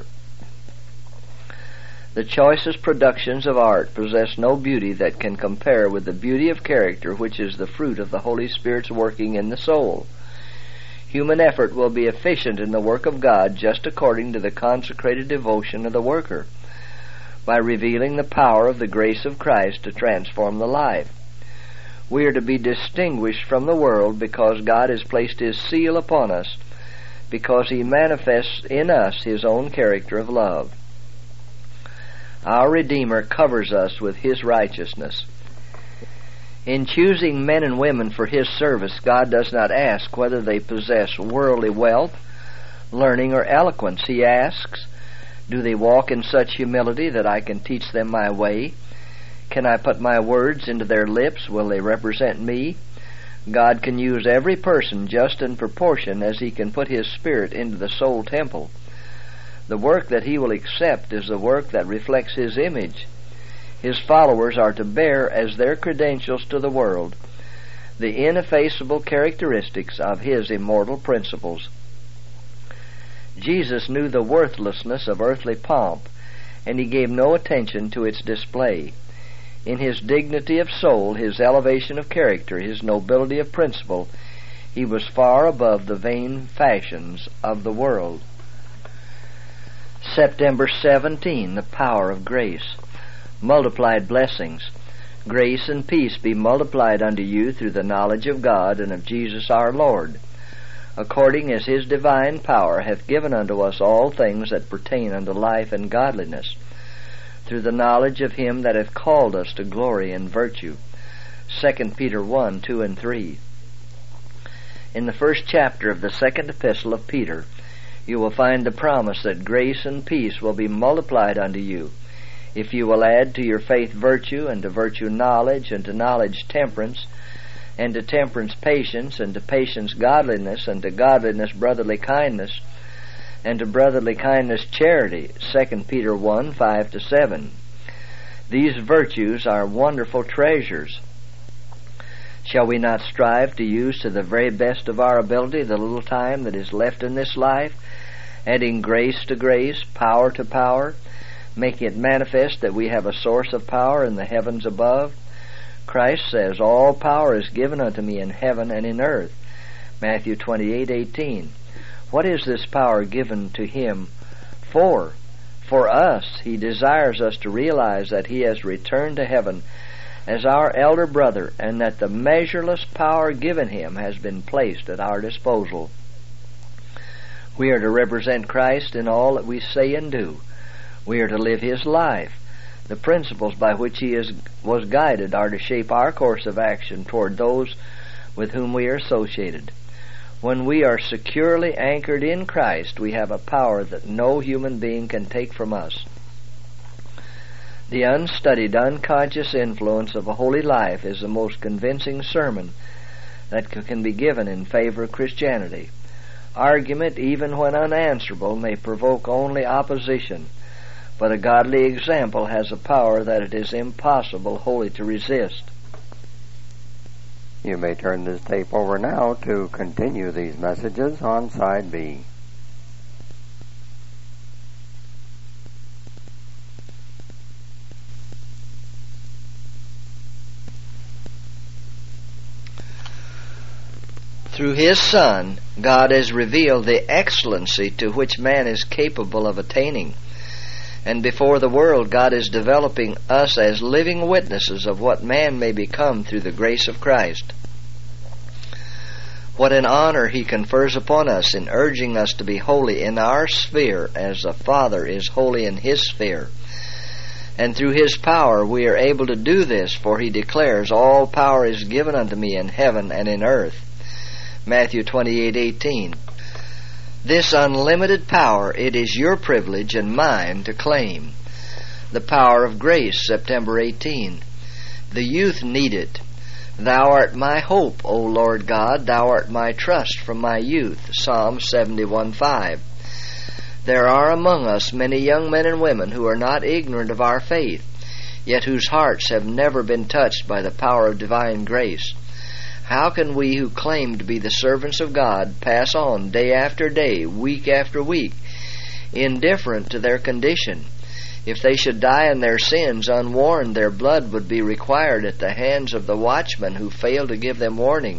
The choicest productions of art possess no beauty that can compare with the beauty of character, which is the fruit of the Holy Spirit's working in the soul. Human effort will be efficient in the work of God just according to the consecrated devotion of the worker, by revealing the power of the grace of Christ to transform the life. We are to be distinguished from the world because God has placed His seal upon us, because He manifests in us His own character of love. Our Redeemer covers us with His righteousness. In choosing men and women for His service, God does not ask whether they possess worldly wealth, learning, or eloquence. He asks, do they walk in such humility that I can teach them my way? Can I put my words into their lips? Will they represent me? God can use every person just in proportion as He can put His Spirit into the soul temple. The work that He will accept is the work that reflects His image. His followers are to bear as their credentials to the world the ineffaceable characteristics of His immortal principles. Jesus knew the worthlessness of earthly pomp, and he gave no attention to its display. In his dignity of soul, his elevation of character, his nobility of principle, he was far above the vain fashions of the world. September seventeenth, the power of grace. Multiplied blessings. Grace and peace be multiplied unto you through the knowledge of God and of Jesus our Lord, according as his divine power hath given unto us all things that pertain unto life and godliness, through the knowledge of him that hath called us to glory and virtue. Second Peter one, two and three. In the first chapter of the second epistle of Peter, you will find the promise that grace and peace will be multiplied unto you, if you will add to your faith virtue, and to virtue knowledge, and to knowledge temperance, and to temperance patience, and to patience godliness, and to godliness brotherly kindness, and to brotherly kindness charity. Second Peter one, five to seven. These virtues are wonderful treasures. Shall we not strive to use to the very best of our ability the little time that is left in this life, adding grace to grace, power to power, making it manifest that we have a source of power in the heavens above? Christ says, all power is given unto me in heaven and in earth. Matthew twenty-eight, eighteen. What is this power given to him for? For us. He desires us to realize that he has returned to heaven as our elder brother, and that the measureless power given him has been placed at our disposal. We are to represent Christ in all that we say and do. We are to live his life. The principles by which he is, was guided are to shape our course of action toward those with whom we are associated. When we are securely anchored in Christ, we have a power that no human being can take from us. The unstudied, unconscious influence of a holy life is the most convincing sermon that can be given in favor of Christianity. Argument, even when unanswerable, may provoke only opposition, but a godly example has a power that it is impossible wholly to resist. You may turn this tape over now to continue these messages on Side B. Through his Son, God has revealed the excellency to which man is capable of attaining. And before the world, God is developing us as living witnesses of what man may become through the grace of Christ. What an honor he confers upon us in urging us to be holy in our sphere as the Father is holy in his sphere. And through his power we are able to do this, for he declares, all power is given unto me in heaven and in earth. Matthew twenty-eight, eighteen. This unlimited power, it is your privilege and mine to claim. The power of grace, September eighteenth. The youth need it. Thou art my hope, O Lord God, thou art my trust from my youth, Psalm seventy-one, five. There are among us many young men and women who are not ignorant of our faith, yet whose hearts have never been touched by the power of divine grace. How can we who claim to be the servants of God pass on day after day, week after week, indifferent to their condition? If they should die in their sins unwarned, their blood would be required at the hands of the watchmen who fail to give them warning.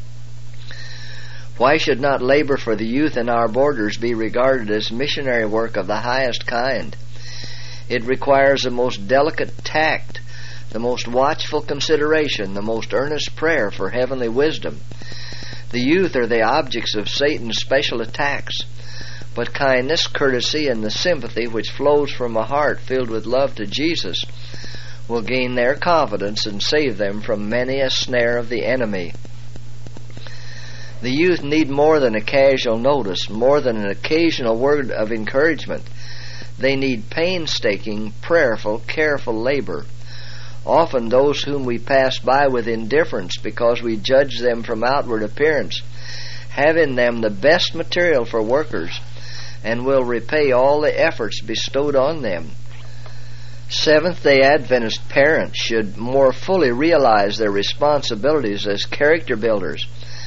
Why should not labor for the youth in our borders be regarded as missionary work of the highest kind? It requires the most delicate tact, the most watchful consideration, the most earnest prayer for heavenly wisdom. The youth are the objects of Satan's special attacks, but kindness, courtesy, and the sympathy which flows from a heart filled with love to Jesus will gain their confidence and save them from many a snare of the enemy. The youth need more than a casual notice, more than an occasional word of encouragement. They need painstaking, prayerful, careful labor. Often those whom we pass by with indifference because we judge them from outward appearance have in them the best material for workers and will repay all the efforts bestowed on them. Seventh-day Adventist parents should more fully realize their responsibilities as character builders.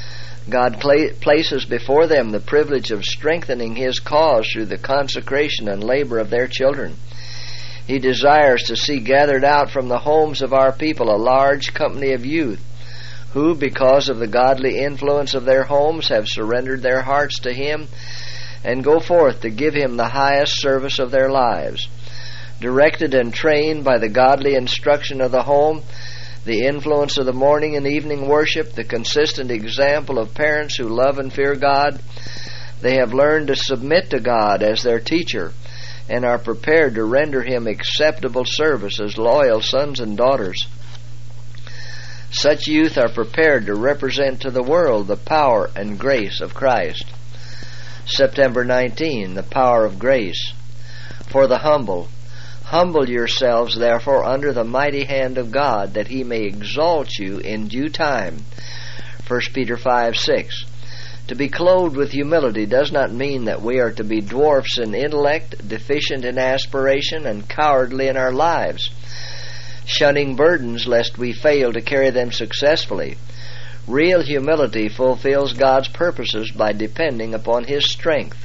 God cla- places before them the privilege of strengthening His cause through the consecration and labor of their children. He desires to see gathered out from the homes of our people a large company of youth who, because of the godly influence of their homes, have surrendered their hearts to Him and go forth to give Him the highest service of their lives. Directed and trained by the godly instruction of the home, the influence of the morning and evening worship, the consistent example of parents who love and fear God, they have learned to submit to God as their teacher and are prepared to render Him acceptable service as loyal sons and daughters. Such youth are prepared to represent to the world the power and grace of Christ. September nineteenth, the power of grace. For the humble, humble yourselves therefore under the mighty hand of God, that He may exalt you in due time. First Peter five six. To be clothed with humility does not mean that we are to be dwarfs in intellect, deficient in aspiration, and cowardly in our lives, shunning burdens lest we fail to carry them successfully. Real humility fulfills God's purposes by depending upon His strength.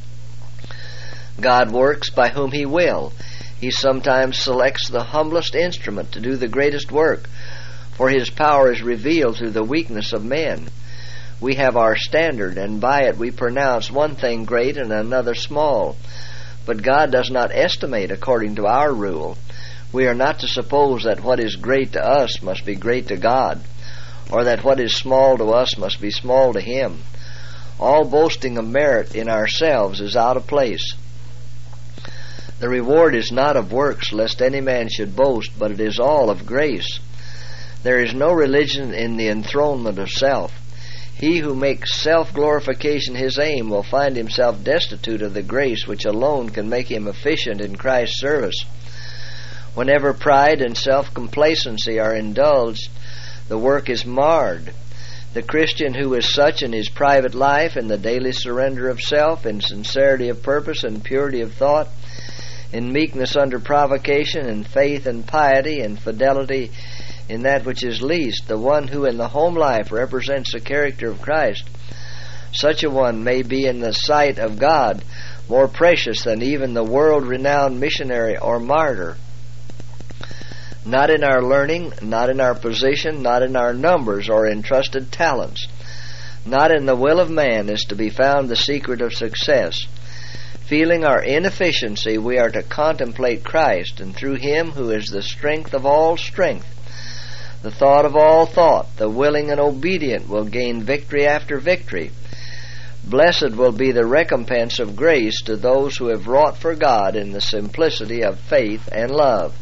God works by whom He will. He sometimes selects the humblest instrument to do the greatest work, for His power is revealed through the weakness of men. We have our standard, and by it we pronounce one thing great and another small. But God does not estimate according to our rule. We are not to suppose that what is great to us must be great to God, or that what is small to us must be small to Him. All boasting of merit in ourselves is out of place. The reward is not of works, lest any man should boast, but it is all of grace. There is no religion in the enthronement of self. He who makes self-glorification his aim will find himself destitute of the grace which alone can make him efficient in Christ's service. Whenever pride and self-complacency are indulged, the work is marred. The Christian who is such in his private life, in the daily surrender of self, in sincerity of purpose and purity of thought, in meekness under provocation, in faith and piety, and fidelity in that which is least, the one who in the home life represents the character of Christ, such a one may be in the sight of God more precious than even the world-renowned missionary or martyr. Not in our learning, not in our position, not in our numbers or entrusted talents, not in the will of man is to be found the secret of success. Feeling our inefficiency, we are to contemplate Christ, and through Him who is the strength of all strength, the thought of all thought, the willing and obedient will gain victory after victory. Blessed will be the recompense of grace to those who have wrought for God in the simplicity of faith and love.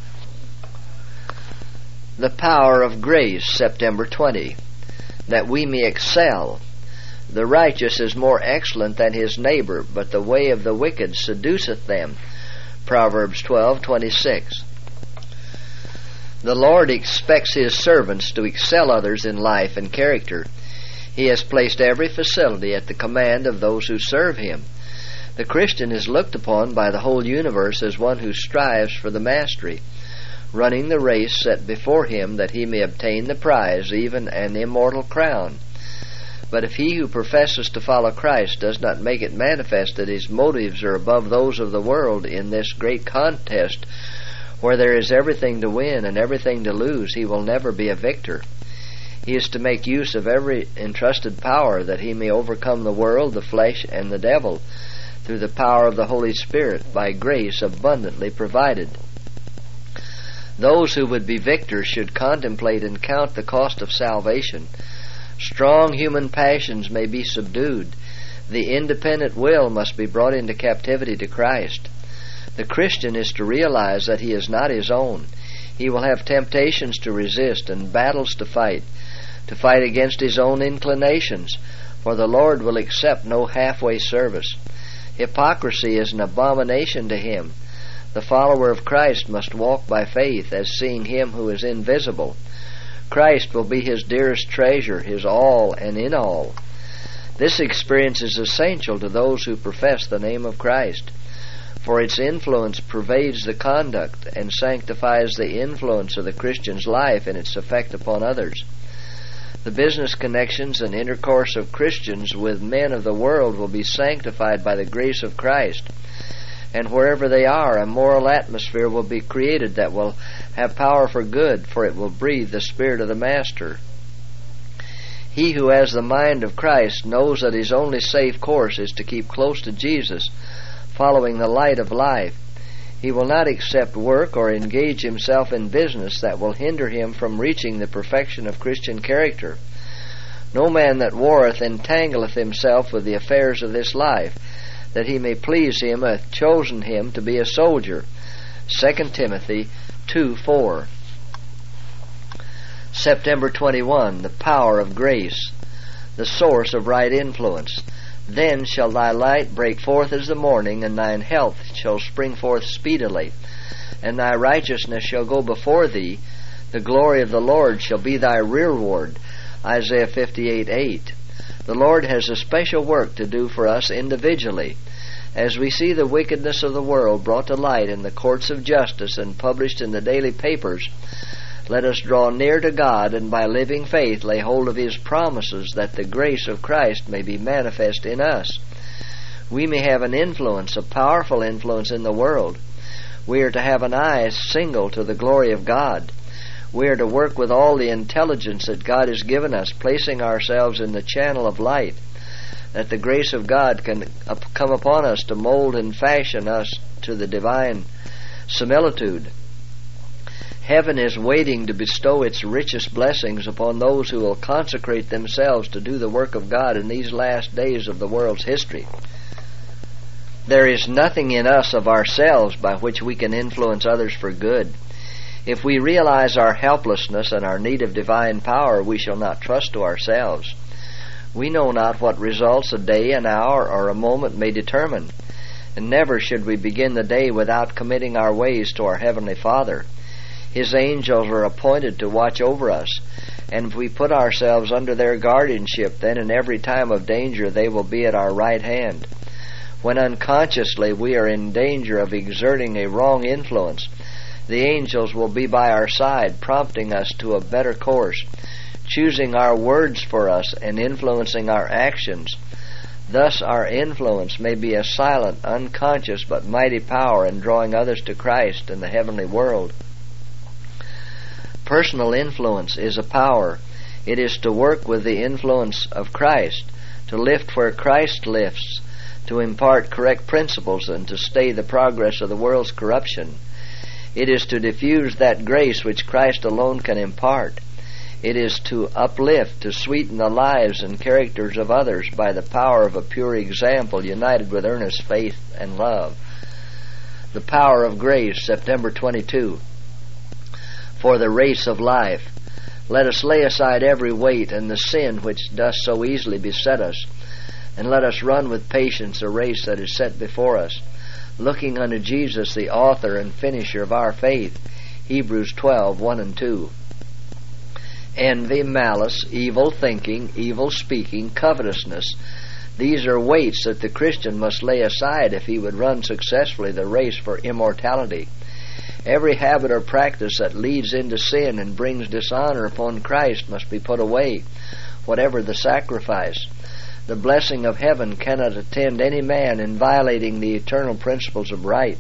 The power of grace, September twentieth, that we may excel. The righteous is more excellent than his neighbor, but the way of the wicked seduceth them. Proverbs twelve twenty-six. The Lord expects His servants to excel others in life and character. He has placed every facility at the command of those who serve Him. The Christian is looked upon by the whole universe as one who strives for the mastery, running the race set before him that he may obtain the prize, even an immortal crown. But if he who professes to follow Christ does not make it manifest that his motives are above those of the world in this great contest, where there is everything to win and everything to lose, he will never be a victor. He is to make use of every entrusted power that he may overcome the world, the flesh, and the devil, through the power of the Holy Spirit, by grace abundantly provided. Those who would be victors should contemplate and count the cost of salvation. Strong human passions may be subdued. The independent will must be brought into captivity to Christ. The Christian is to realize that he is not his own. He will have temptations to resist and battles to fight, to fight against his own inclinations, for the Lord will accept no halfway service. Hypocrisy is an abomination to Him. The follower of Christ must walk by faith, as seeing Him who is invisible. Christ will be his dearest treasure, his all and in all. This experience is essential to those who profess the name of Christ, for its influence pervades the conduct and sanctifies the influence of the Christian's life and its effect upon others. The business connections and intercourse of Christians with men of the world will be sanctified by the grace of Christ. And wherever they are, a moral atmosphere will be created that will have power for good, for it will breathe the Spirit of the Master. He who has the mind of Christ knows that his only safe course is to keep close to Jesus, following the light of life. He will not accept work or engage himself in business that will hinder him from reaching the perfection of Christian character. No man that warreth entangleth himself with the affairs of this life, that he may please him hath chosen him to be a soldier. Second Timothy two four. September twenty-first, the power of grace, the source of right influence. Then shall thy light break forth as the morning, and thine health shall spring forth speedily, and thy righteousness shall go before thee. The glory of the Lord shall be thy rearward. Isaiah fifty-eight eight. The Lord has a special work to do for us individually. As we see the wickedness of the world brought to light in the courts of justice and published in the daily papers, let us draw near to God, and by living faith lay hold of His promises, that the grace of Christ may be manifest in us. We may have an influence, a powerful influence in the world. We are to have an eye single to the glory of God. We are to work with all the intelligence that God has given us, placing ourselves in the channel of light, that the grace of God can come upon us to mold and fashion us to the divine similitude. Heaven is waiting to bestow its richest blessings upon those who will consecrate themselves to do the work of God in these last days of the world's history. There is nothing in us of ourselves by which we can influence others for good. If we realize our helplessness and our need of divine power, we shall not trust to ourselves. We know not what results a day, an hour, or a moment may determine, and never should we begin the day without committing our ways to our Heavenly Father. His angels are appointed to watch over us, and if we put ourselves under their guardianship, then in every time of danger they will be at our right hand. When unconsciously we are in danger of exerting a wrong influence, the angels will be by our side, prompting us to a better course, choosing our words for us and influencing our actions. Thus our influence may be a silent, unconscious, but mighty power in drawing others to Christ and the heavenly world. Personal influence is a power. It is to work with the influence of Christ, to lift where Christ lifts, to impart correct principles, and to stay the progress of the world's corruption. It is to diffuse that grace which Christ alone can impart. It is to uplift, to sweeten the lives and characters of others by the power of a pure example united with earnest faith and love. The power of grace, September twenty-second. For the race of life, let us lay aside every weight and the sin which doth so easily beset us, and let us run with patience a race that is set before us, looking unto Jesus, the author and finisher of our faith. Hebrews twelve one and two. Envy, malice, evil thinking, evil speaking, covetousness, these are weights that the Christian must lay aside if he would run successfully the race for immortality. Every habit or practice that leads into sin and brings dishonor upon Christ must be put away, whatever the sacrifice. The blessing of heaven cannot attend any man in violating the eternal principles of right.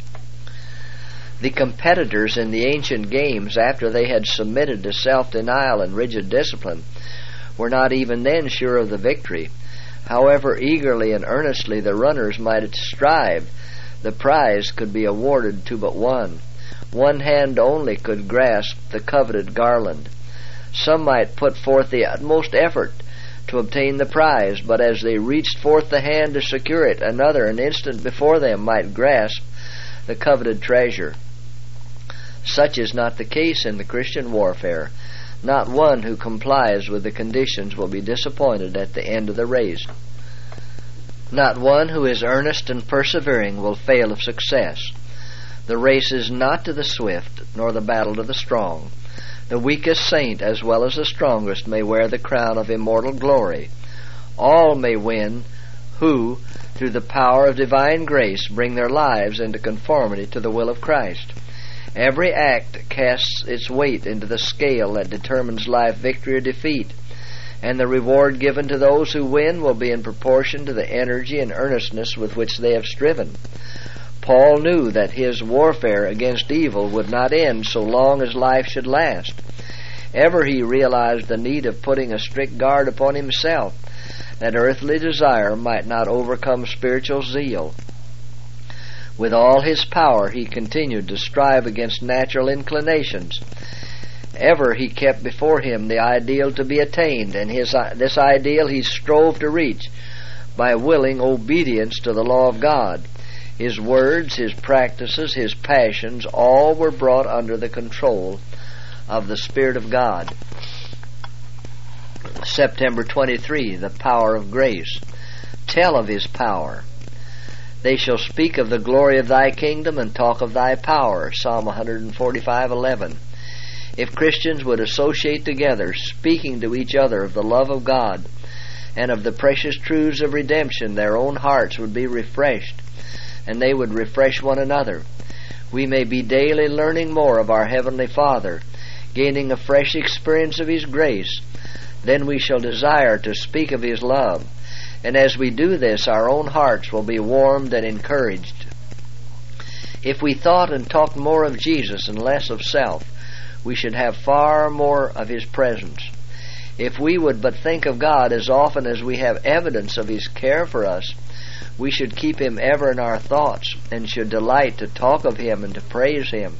The competitors in the ancient games, after they had submitted to self-denial and rigid discipline, were not even then sure of the victory. However eagerly and earnestly the runners might strive, the prize could be awarded to but one. One hand only could grasp the coveted garland. Some might put forth the utmost effort to obtain the prize, but as they reached forth the hand to secure it, another, an instant before them, might grasp the coveted treasure. Such is not the case in the Christian warfare. Not one who complies with the conditions will be disappointed at the end of the race. Not one who is earnest and persevering will fail of success. The race is not to the swift, nor the battle to the strong. The weakest saint, as well as the strongest, may wear the crown of immortal glory. All may win who, through the power of divine grace, bring their lives into conformity to the will of Christ. Every act casts its weight into the scale that determines life victory or defeat. and the reward given to those who win will be in proportion to the energy and earnestness with which they have striven. Paul knew that his warfare against evil would not end so long as life should last. Ever he realized the need of putting a strict guard upon himself, that earthly desire might not overcome spiritual zeal. With all his power he continued to strive against natural inclinations. Ever he kept before him the ideal to be attained, and his, this ideal he strove to reach by willing obedience to the law of God. His words, his practices, his passions, all were brought under the control of the Spirit of God. September twenty-third, the power of grace. Tell of his power. They shall speak of the glory of thy kingdom and talk of thy power. Psalm one forty-five eleven. If Christians would associate together, speaking to each other of the love of God and of the precious truths of redemption, their own hearts would be refreshed, and they would refresh one another. We may be daily learning more of our Heavenly Father, gaining a fresh experience of His grace. Then we shall desire to speak of His love, and as we do this, our own hearts will be warmed and encouraged. If we thought and talked more of Jesus and less of self, we should have far more of His presence. If we would but think of God as often as we have evidence of His care for us, we should keep Him ever in our thoughts, and should delight to talk of Him and to praise Him.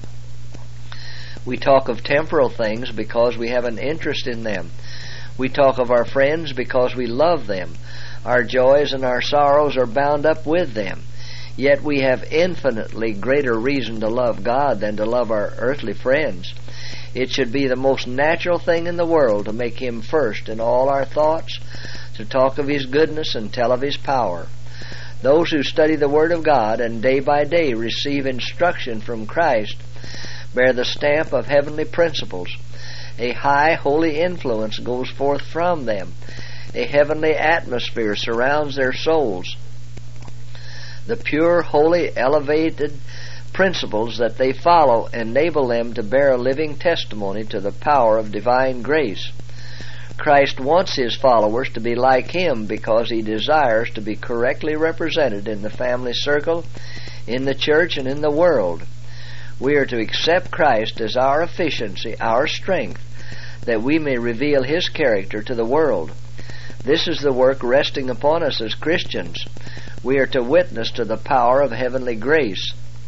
We talk of temporal things because we have an interest in them. We talk of our friends because we love them. Our joys and our sorrows are bound up with them. Yet we have infinitely greater reason to love God than to love our earthly friends. It should be the most natural thing in the world to make Him first in all our thoughts, to talk of His goodness and tell of His power. Those who study the Word of God and day by day receive instruction from Christ bear the stamp of heavenly principles. A high, holy influence goes forth from them. A heavenly atmosphere surrounds their souls. The pure, holy, elevated principles that they follow enable them to bear a living testimony to the power of divine grace. Christ wants His followers to be like Him because He desires to be correctly represented in the family circle, in the church, and in the world. We are to accept Christ as our efficiency, our strength, that we may reveal His character to the world. This is the work resting upon us as Christians. We are to witness to the power of heavenly grace.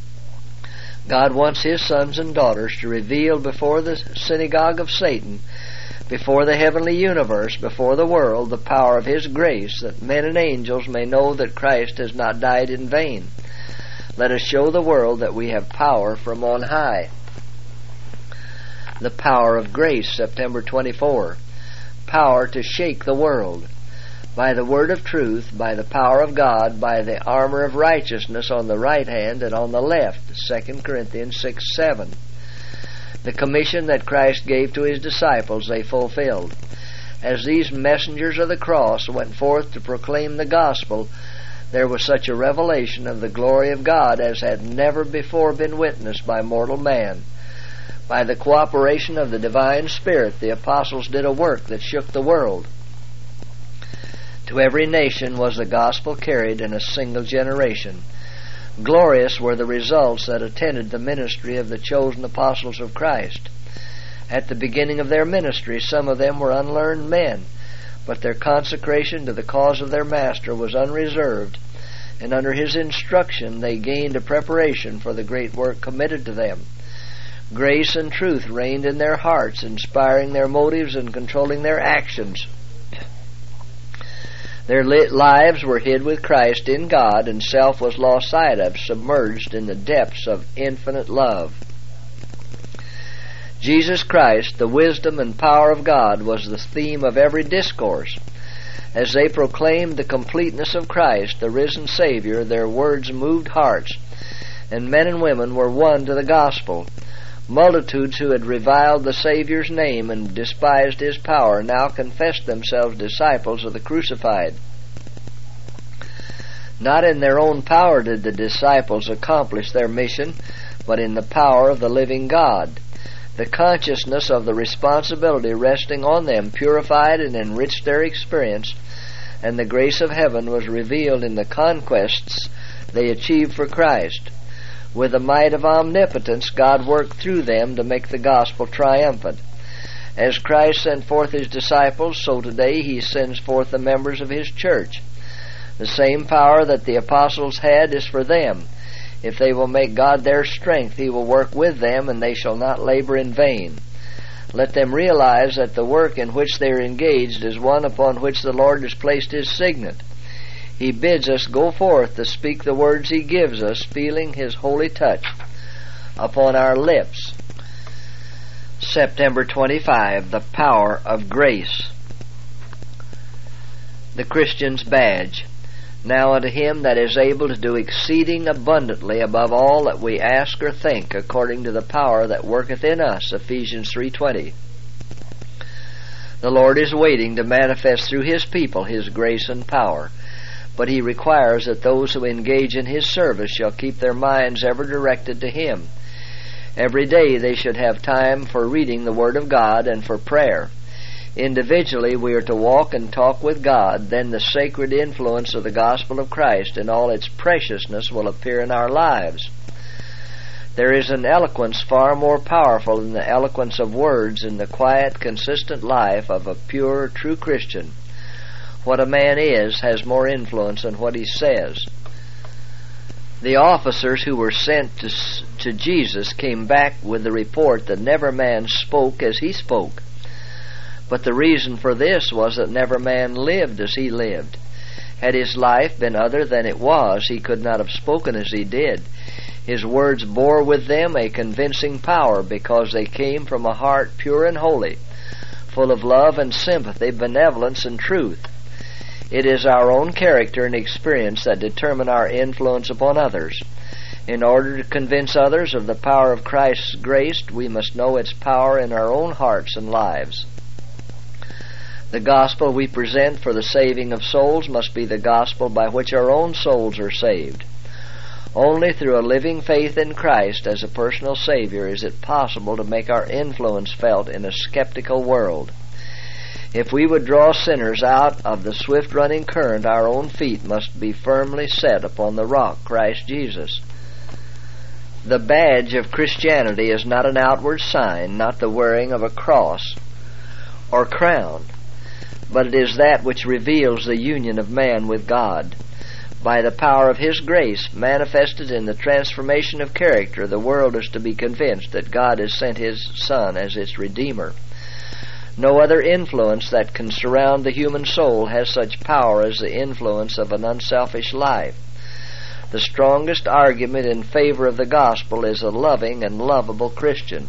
God wants His sons and daughters to reveal before the synagogue of Satan, before the heavenly universe, before the world, the power of His grace, that men and angels may know that Christ has not died in vain. Let us show the world that we have power from on high. The power of grace, September twenty-fourth. Power to shake the world. By the word of truth, by the power of God, by the armor of righteousness on the right hand and on the left, Second Corinthians six seven. The commission that Christ gave to His disciples they fulfilled. As these messengers of the cross went forth to proclaim the gospel, there was such a revelation of the glory of God as had never before been witnessed by mortal man. By the cooperation of the divine Spirit, the apostles did a work that shook the world. To every nation was the gospel carried in a single generation. Glorious were the results that attended the ministry of the chosen apostles of Christ. At the beginning of their ministry, some of them were unlearned men, but their consecration to the cause of their Master was unreserved, and under His instruction they gained a preparation for the great work committed to them. Grace and truth reigned in their hearts, inspiring their motives and controlling their actions. Their lives were hid with Christ in God, and self was lost sight of, submerged in the depths of infinite love. Jesus Christ, the wisdom and power of God, was the theme of every discourse. As they proclaimed the completeness of Christ, the risen Savior, their words moved hearts, and men and women were won to the gospel. Multitudes who had reviled the Savior's name and despised His power now confessed themselves disciples of the crucified. Not in their own power did the disciples accomplish their mission, but in the power of the living God. The consciousness of the responsibility resting on them purified and enriched their experience, and the grace of heaven was revealed in the conquests they achieved for Christ. With the might of omnipotence, God worked through them to make the gospel triumphant. As Christ sent forth His disciples, so today He sends forth the members of His church. The same power that the apostles had is for them. If they will make God their strength, He will work with them, and they shall not labor in vain. Let them realize that the work in which they are engaged is one upon which the Lord has placed His signet. He bids us go forth to speak the words He gives us, feeling His holy touch upon our lips. September twenty-fifth, the power of grace. The Christian's badge. Now unto Him that is able to do exceeding abundantly above all that we ask or think, according to the power that worketh in us. Ephesians three twenty. The Lord is waiting to manifest through His people His grace and power, but He requires that those who engage in His service shall keep their minds ever directed to Him. Every day they should have time for reading the Word of God and for prayer. Individually, we are to walk and talk with God. Then the sacred influence of the gospel of Christ in all its preciousness will appear in our lives. There is an eloquence far more powerful than the eloquence of words in the quiet, consistent life of a pure, true Christian. What a man is has more influence than what he says. The officers who were sent to, to Jesus came back with the report that never man spoke as He spoke. But the reason for this was that never man lived as He lived. Had His life been other than it was, He could not have spoken as He did. His words bore with them a convincing power because they came from a heart pure and holy, full of love and sympathy, benevolence and truth. It is our own character and experience that determine our influence upon others. In order to convince others of the power of Christ's grace, we must know its power in our own hearts and lives. The gospel we present for the saving of souls must be the gospel by which our own souls are saved. Only through a living faith in Christ as a personal Savior is it possible to make our influence felt in a skeptical world. If we would draw sinners out of the swift-running current, our own feet must be firmly set upon the rock, Christ Jesus. The badge of Christianity is not an outward sign, not the wearing of a cross or crown, but it is that which reveals the union of man with God. By the power of His grace, manifested in the transformation of character, the world is to be convinced that God has sent His Son as its Redeemer. No other influence that can surround the human soul has such power as the influence of an unselfish life. The strongest argument in favor of the gospel is a loving and lovable Christian.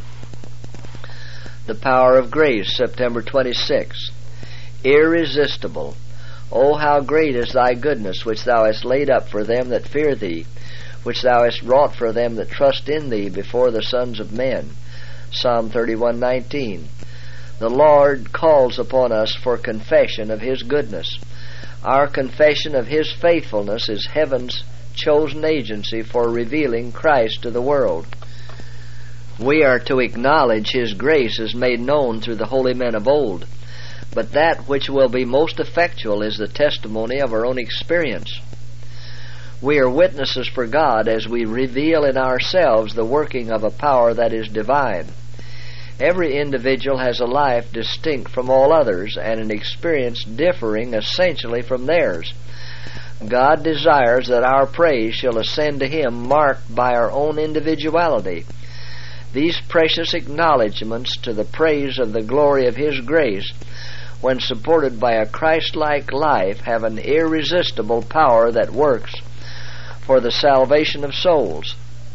The power of grace, September twenty-sixth. Irresistible. O how great is Thy goodness, which Thou hast laid up for them that fear Thee, which Thou hast wrought for them that trust in Thee before the sons of men. Psalm thirty-one nineteen. The Lord calls upon us for confession of His goodness. Our confession of His faithfulness is heaven's chosen agency for revealing Christ to the world. We are to acknowledge His grace as made known through the holy men of old. But that which will be most effectual is the testimony of our own experience. We are witnesses for God as we reveal in ourselves the working of a power that is divine. Every individual has a life distinct from all others and an experience differing essentially from theirs. God desires that our praise shall ascend to Him marked by our own individuality. These precious acknowledgments to the praise of the glory of His grace, when supported by a Christ-like life, have an irresistible power that works for the salvation of souls.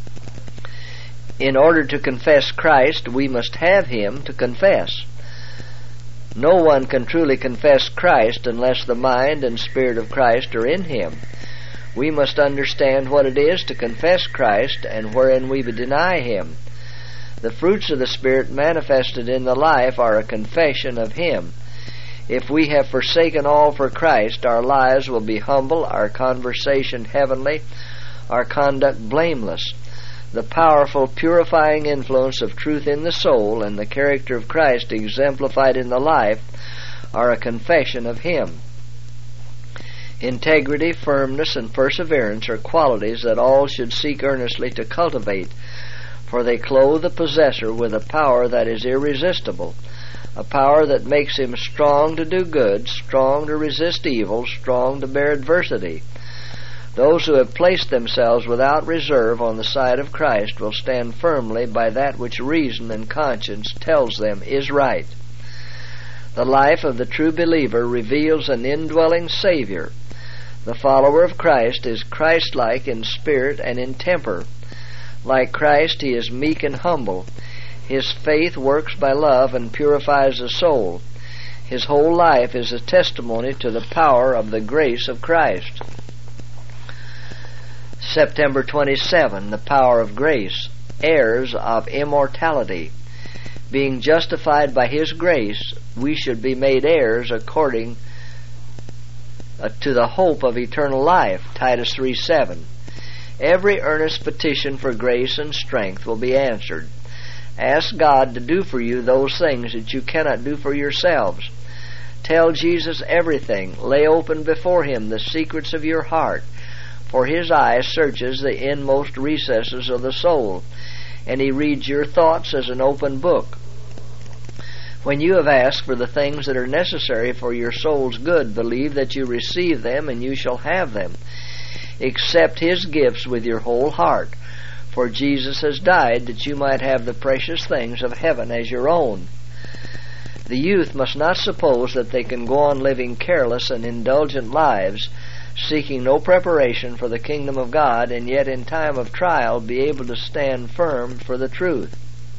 In order to confess Christ, we must have Him to confess. No one can truly confess Christ unless the mind and spirit of Christ are in him. We must understand what it is to confess Christ and wherein we deny Him. The fruits of the Spirit manifested in the life are a confession of Him. If we have forsaken all for Christ, our lives will be humble, our conversation heavenly, our conduct blameless. The powerful, purifying influence of truth in the soul and the character of Christ exemplified in the life are a confession of Him. Integrity, firmness, and perseverance are qualities that all should seek earnestly to cultivate, for they clothe the possessor with a power that is irresistible, a power that makes him strong to do good, strong to resist evil, strong to bear adversity. Those who have placed themselves without reserve on the side of Christ will stand firmly by that which reason and conscience tells them is right. The life of the true believer reveals an indwelling Savior. The follower of Christ is Christ-like in spirit and in temper. Like Christ, he is meek and humble. His faith works by love and purifies the soul. His whole life is a testimony to the power of the grace of Christ. September twenty-seventh, the power of grace, heirs of immortality. Being justified by His grace, we should be made heirs according uh, to the hope of eternal life, Titus three seven. Every earnest petition for grace and strength will be answered. Ask God to do for you those things that you cannot do for yourselves. Tell Jesus everything. Lay open before Him the secrets of your heart, for His eye searches the inmost recesses of the soul, and He reads your thoughts as an open book. When you have asked for the things that are necessary for your soul's good, believe that you receive them, and you shall have them. Accept His gifts with your whole heart, for Jesus has died that you might have the precious things of heaven as your own. The youth must not suppose that they can go on living careless and indulgent lives, seeking no preparation for the kingdom of God, and yet in time of trial be able to stand firm for the truth.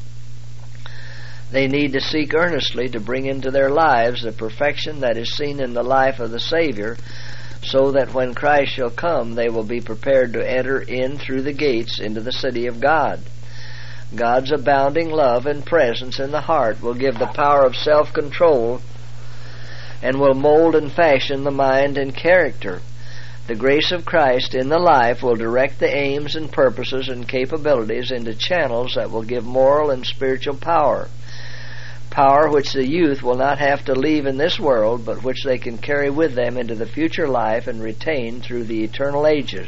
They need to seek earnestly to bring into their lives the perfection that is seen in the life of the Savior, so that when Christ shall come, they will be prepared to enter in through the gates into the city of God. God's abounding love and presence in the heart will give the power of self-control and will mold and fashion the mind and character. The grace of Christ in the life will direct the aims and purposes and capabilities into channels that will give moral and spiritual power. Power which the youth will not have to leave in this world, but which they can carry with them into the future life and retain through the eternal ages.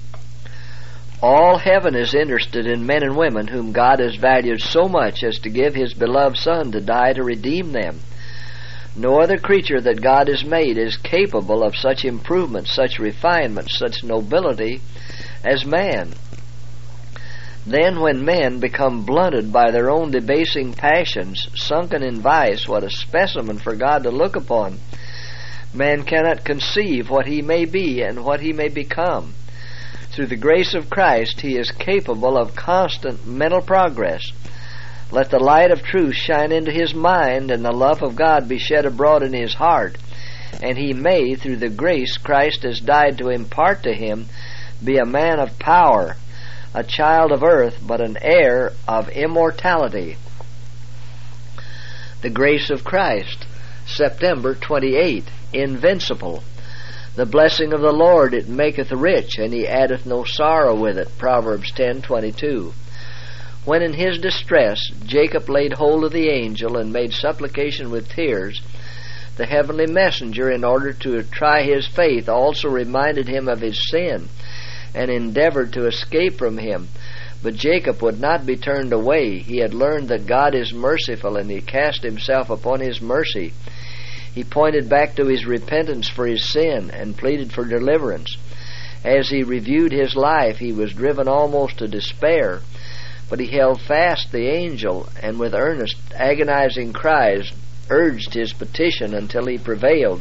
All heaven is interested in men and women whom God has valued so much as to give His beloved Son to die to redeem them. No other creature that God has made is capable of such improvement, such refinement, such nobility as man. Then when men become blunted by their own debasing passions, sunken in vice, what a specimen for God to look upon. Man cannot conceive what he may be and what he may become. Through the grace of Christ, he is capable of constant mental progress. Let the light of truth shine into his mind, and the love of God be shed abroad in his heart, and he may, through the grace Christ has died to impart to him, be a man of power, a child of earth, but an heir of immortality. The grace of Christ, September twenty-eighth, invincible. The blessing of the Lord, it maketh rich, and He addeth no sorrow with it, Proverbs ten twenty-two. When in his distress Jacob laid hold of the angel and made supplication with tears, the heavenly messenger, in order to try his faith, also reminded him of his sin, and endeavored to escape from him. But Jacob would not be turned away. He had learned that God is merciful, and he cast himself upon His mercy. He pointed back to his repentance for his sin and pleaded for deliverance. As he reviewed his life, he was driven almost to despair, but he held fast the angel, and with earnest, agonizing cries urged his petition until he prevailed.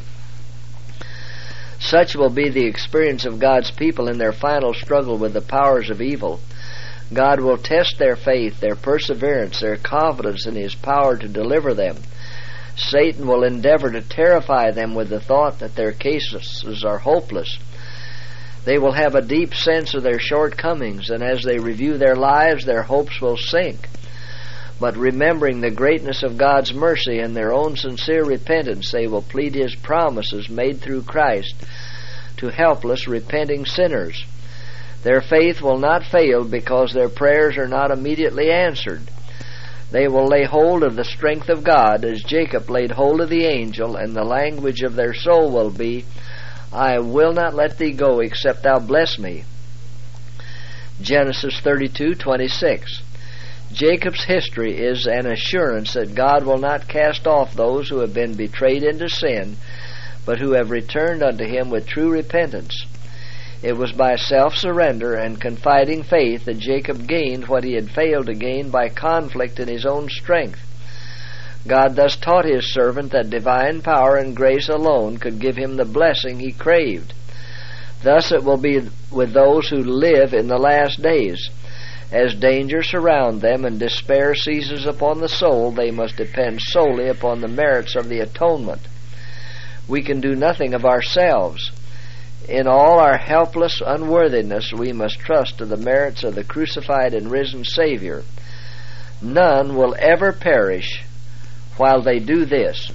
Such will be the experience of God's people in their final struggle with the powers of evil. God will test their faith, their perseverance, their confidence in His power to deliver them. Satan will endeavor to terrify them with the thought that their cases are hopeless. They will have a deep sense of their shortcomings, and as they review their lives, their hopes will sink. But remembering the greatness of God's mercy and their own sincere repentance, they will plead His promises made through Christ to helpless, repenting sinners. Their faith will not fail because their prayers are not immediately answered. They will lay hold of the strength of God as Jacob laid hold of the angel, and the language of their soul will be, I will not let thee go except thou bless me. Genesis thirty-two twenty-six. Jacob's history is an assurance that God will not cast off those who have been betrayed into sin, but who have returned unto him with true repentance. It was by self-surrender and confiding faith that Jacob gained what he had failed to gain by conflict in his own strength. God thus taught his servant that divine power and grace alone could give him the blessing he craved. Thus it will be with those who live in the last days. As dangers surround them and despair seizes upon the soul, they must depend solely upon the merits of the atonement. We can do nothing of ourselves. In all our helpless unworthiness, we must trust to the merits of the crucified and risen Savior. None will ever perish while they do this.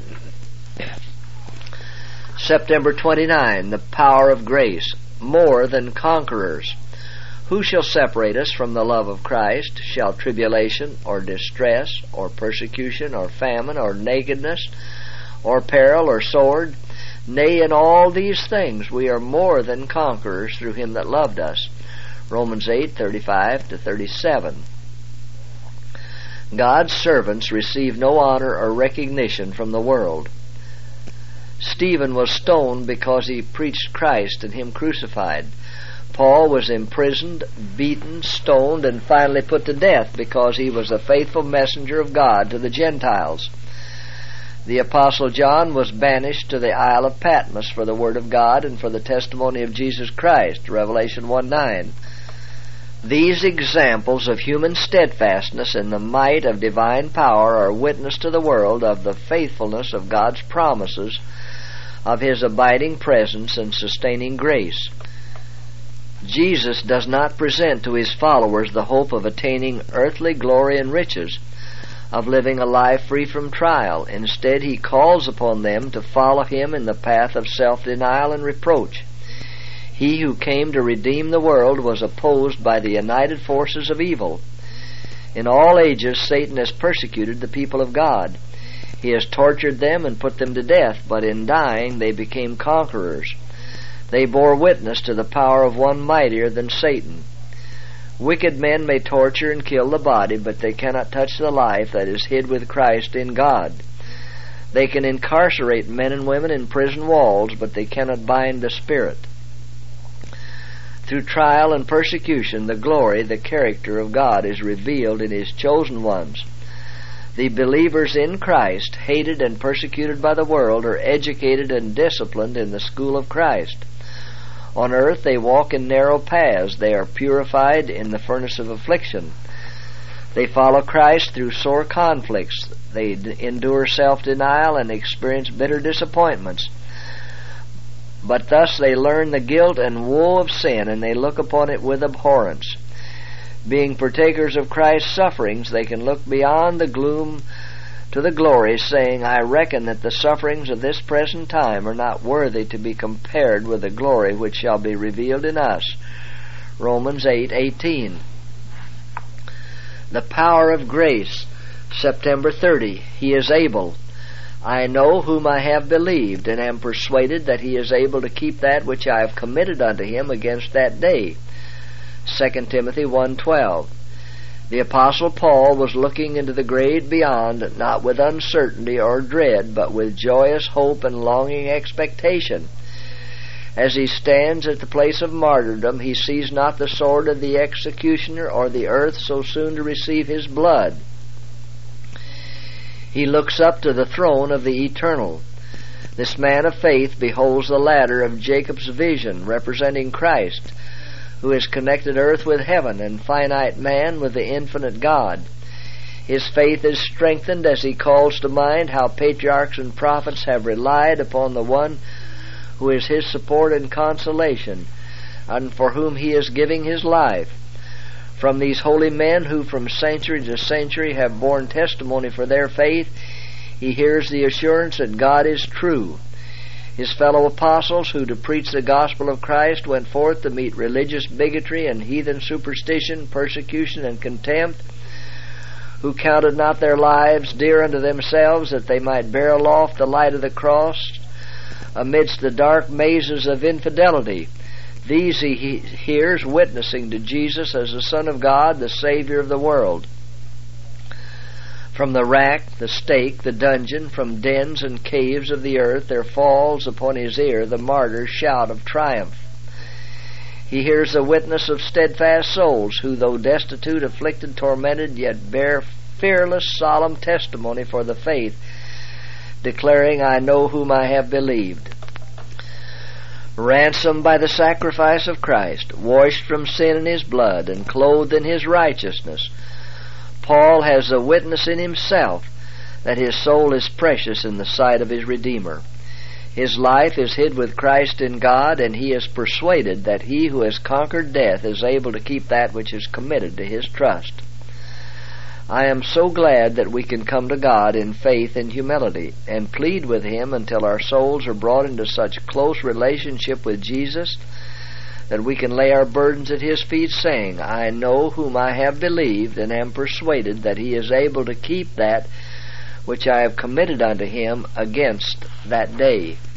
September twenty-ninth, the power of grace, more than conquerors. Who shall separate us from the love of Christ? Shall tribulation, or distress, or persecution, or famine, or nakedness, or peril, or sword? Nay, in all these things we are more than conquerors through him that loved us. Romans eight thirty-five to thirty-seven. God's servants receive no honor or recognition from the world. Stephen was stoned because he preached Christ and him crucified. Paul was imprisoned, beaten, stoned, and finally put to death because he was a faithful messenger of God to the Gentiles. The Apostle John was banished to the Isle of Patmos for the Word of God and for the testimony of Jesus Christ, Revelation one nine. These examples of human steadfastness and the might of divine power are witness to the world of the faithfulness of God's promises, of His abiding presence and sustaining grace. Jesus does not present to His followers the hope of attaining earthly glory and riches, of living a life free from trial. Instead, He calls upon them to follow Him in the path of self-denial and reproach. He who came to redeem the world was opposed by the united forces of evil. In all ages, Satan has persecuted the people of God. He has tortured them and put them to death, but in dying they became conquerors. They bore witness to the power of one mightier than Satan. Wicked men may torture and kill the body, but they cannot touch the life that is hid with Christ in God. They can incarcerate men and women in prison walls, but they cannot bind the spirit. Through trial and persecution, the glory, the character of God is revealed in His chosen ones. The believers in Christ, hated and persecuted by the world, are educated and disciplined in the school of Christ. On earth they walk in narrow paths. They are purified in the furnace of affliction. They follow Christ through sore conflicts. They endure self-denial and experience bitter disappointments. But thus they learn the guilt and woe of sin, and they look upon it with abhorrence. Being partakers of Christ's sufferings, they can look beyond the gloom to the glory, saying, I reckon that the sufferings of this present time are not worthy to be compared with the glory which shall be revealed in us. Romans eight eighteen. The power of grace, September thirtieth. He is able. I know whom I have believed, and am persuaded that He is able to keep that which I have committed unto Him against that day. Second Timothy one twelve. The Apostle Paul was looking into the great beyond, not with uncertainty or dread, but with joyous hope and longing expectation. As he stands at the place of martyrdom, he sees not the sword of the executioner or the earth so soon to receive his blood. He looks up to the throne of the eternal. This man of faith beholds the ladder of Jacob's vision, representing Christ, who has connected earth with heaven and finite man with the infinite God. His faith is strengthened as he calls to mind how patriarchs and prophets have relied upon the one who is his support and consolation, and for whom he is giving his life. From these holy men who from century to century have borne testimony for their faith, he hears the assurance that God is true. His fellow apostles, who to preach the gospel of Christ went forth to meet religious bigotry and heathen superstition, persecution and contempt, who counted not their lives dear unto themselves, that they might bear aloft the light of the cross amidst the dark mazes of infidelity. These he hears witnessing to Jesus as the Son of God, the Savior of the world. From the rack, the stake, the dungeon, from dens and caves of the earth, there falls upon his ear the martyr's shout of triumph. He hears the witness of steadfast souls, who, though destitute, afflicted, tormented, yet bear fearless, solemn testimony for the faith, declaring, I know whom I have believed. Ransomed by the sacrifice of Christ, washed from sin in his blood, and clothed in his righteousness, Paul has the witness in himself that his soul is precious in the sight of his Redeemer. His life is hid with Christ in God, and he is persuaded that he who has conquered death is able to keep that which is committed to his trust. I am so glad that we can come to God in faith and humility and plead with him until our souls are brought into such close relationship with Jesus that we can lay our burdens at his feet, saying, I know whom I have believed, and am persuaded that he is able to keep that which I have committed unto him against that day.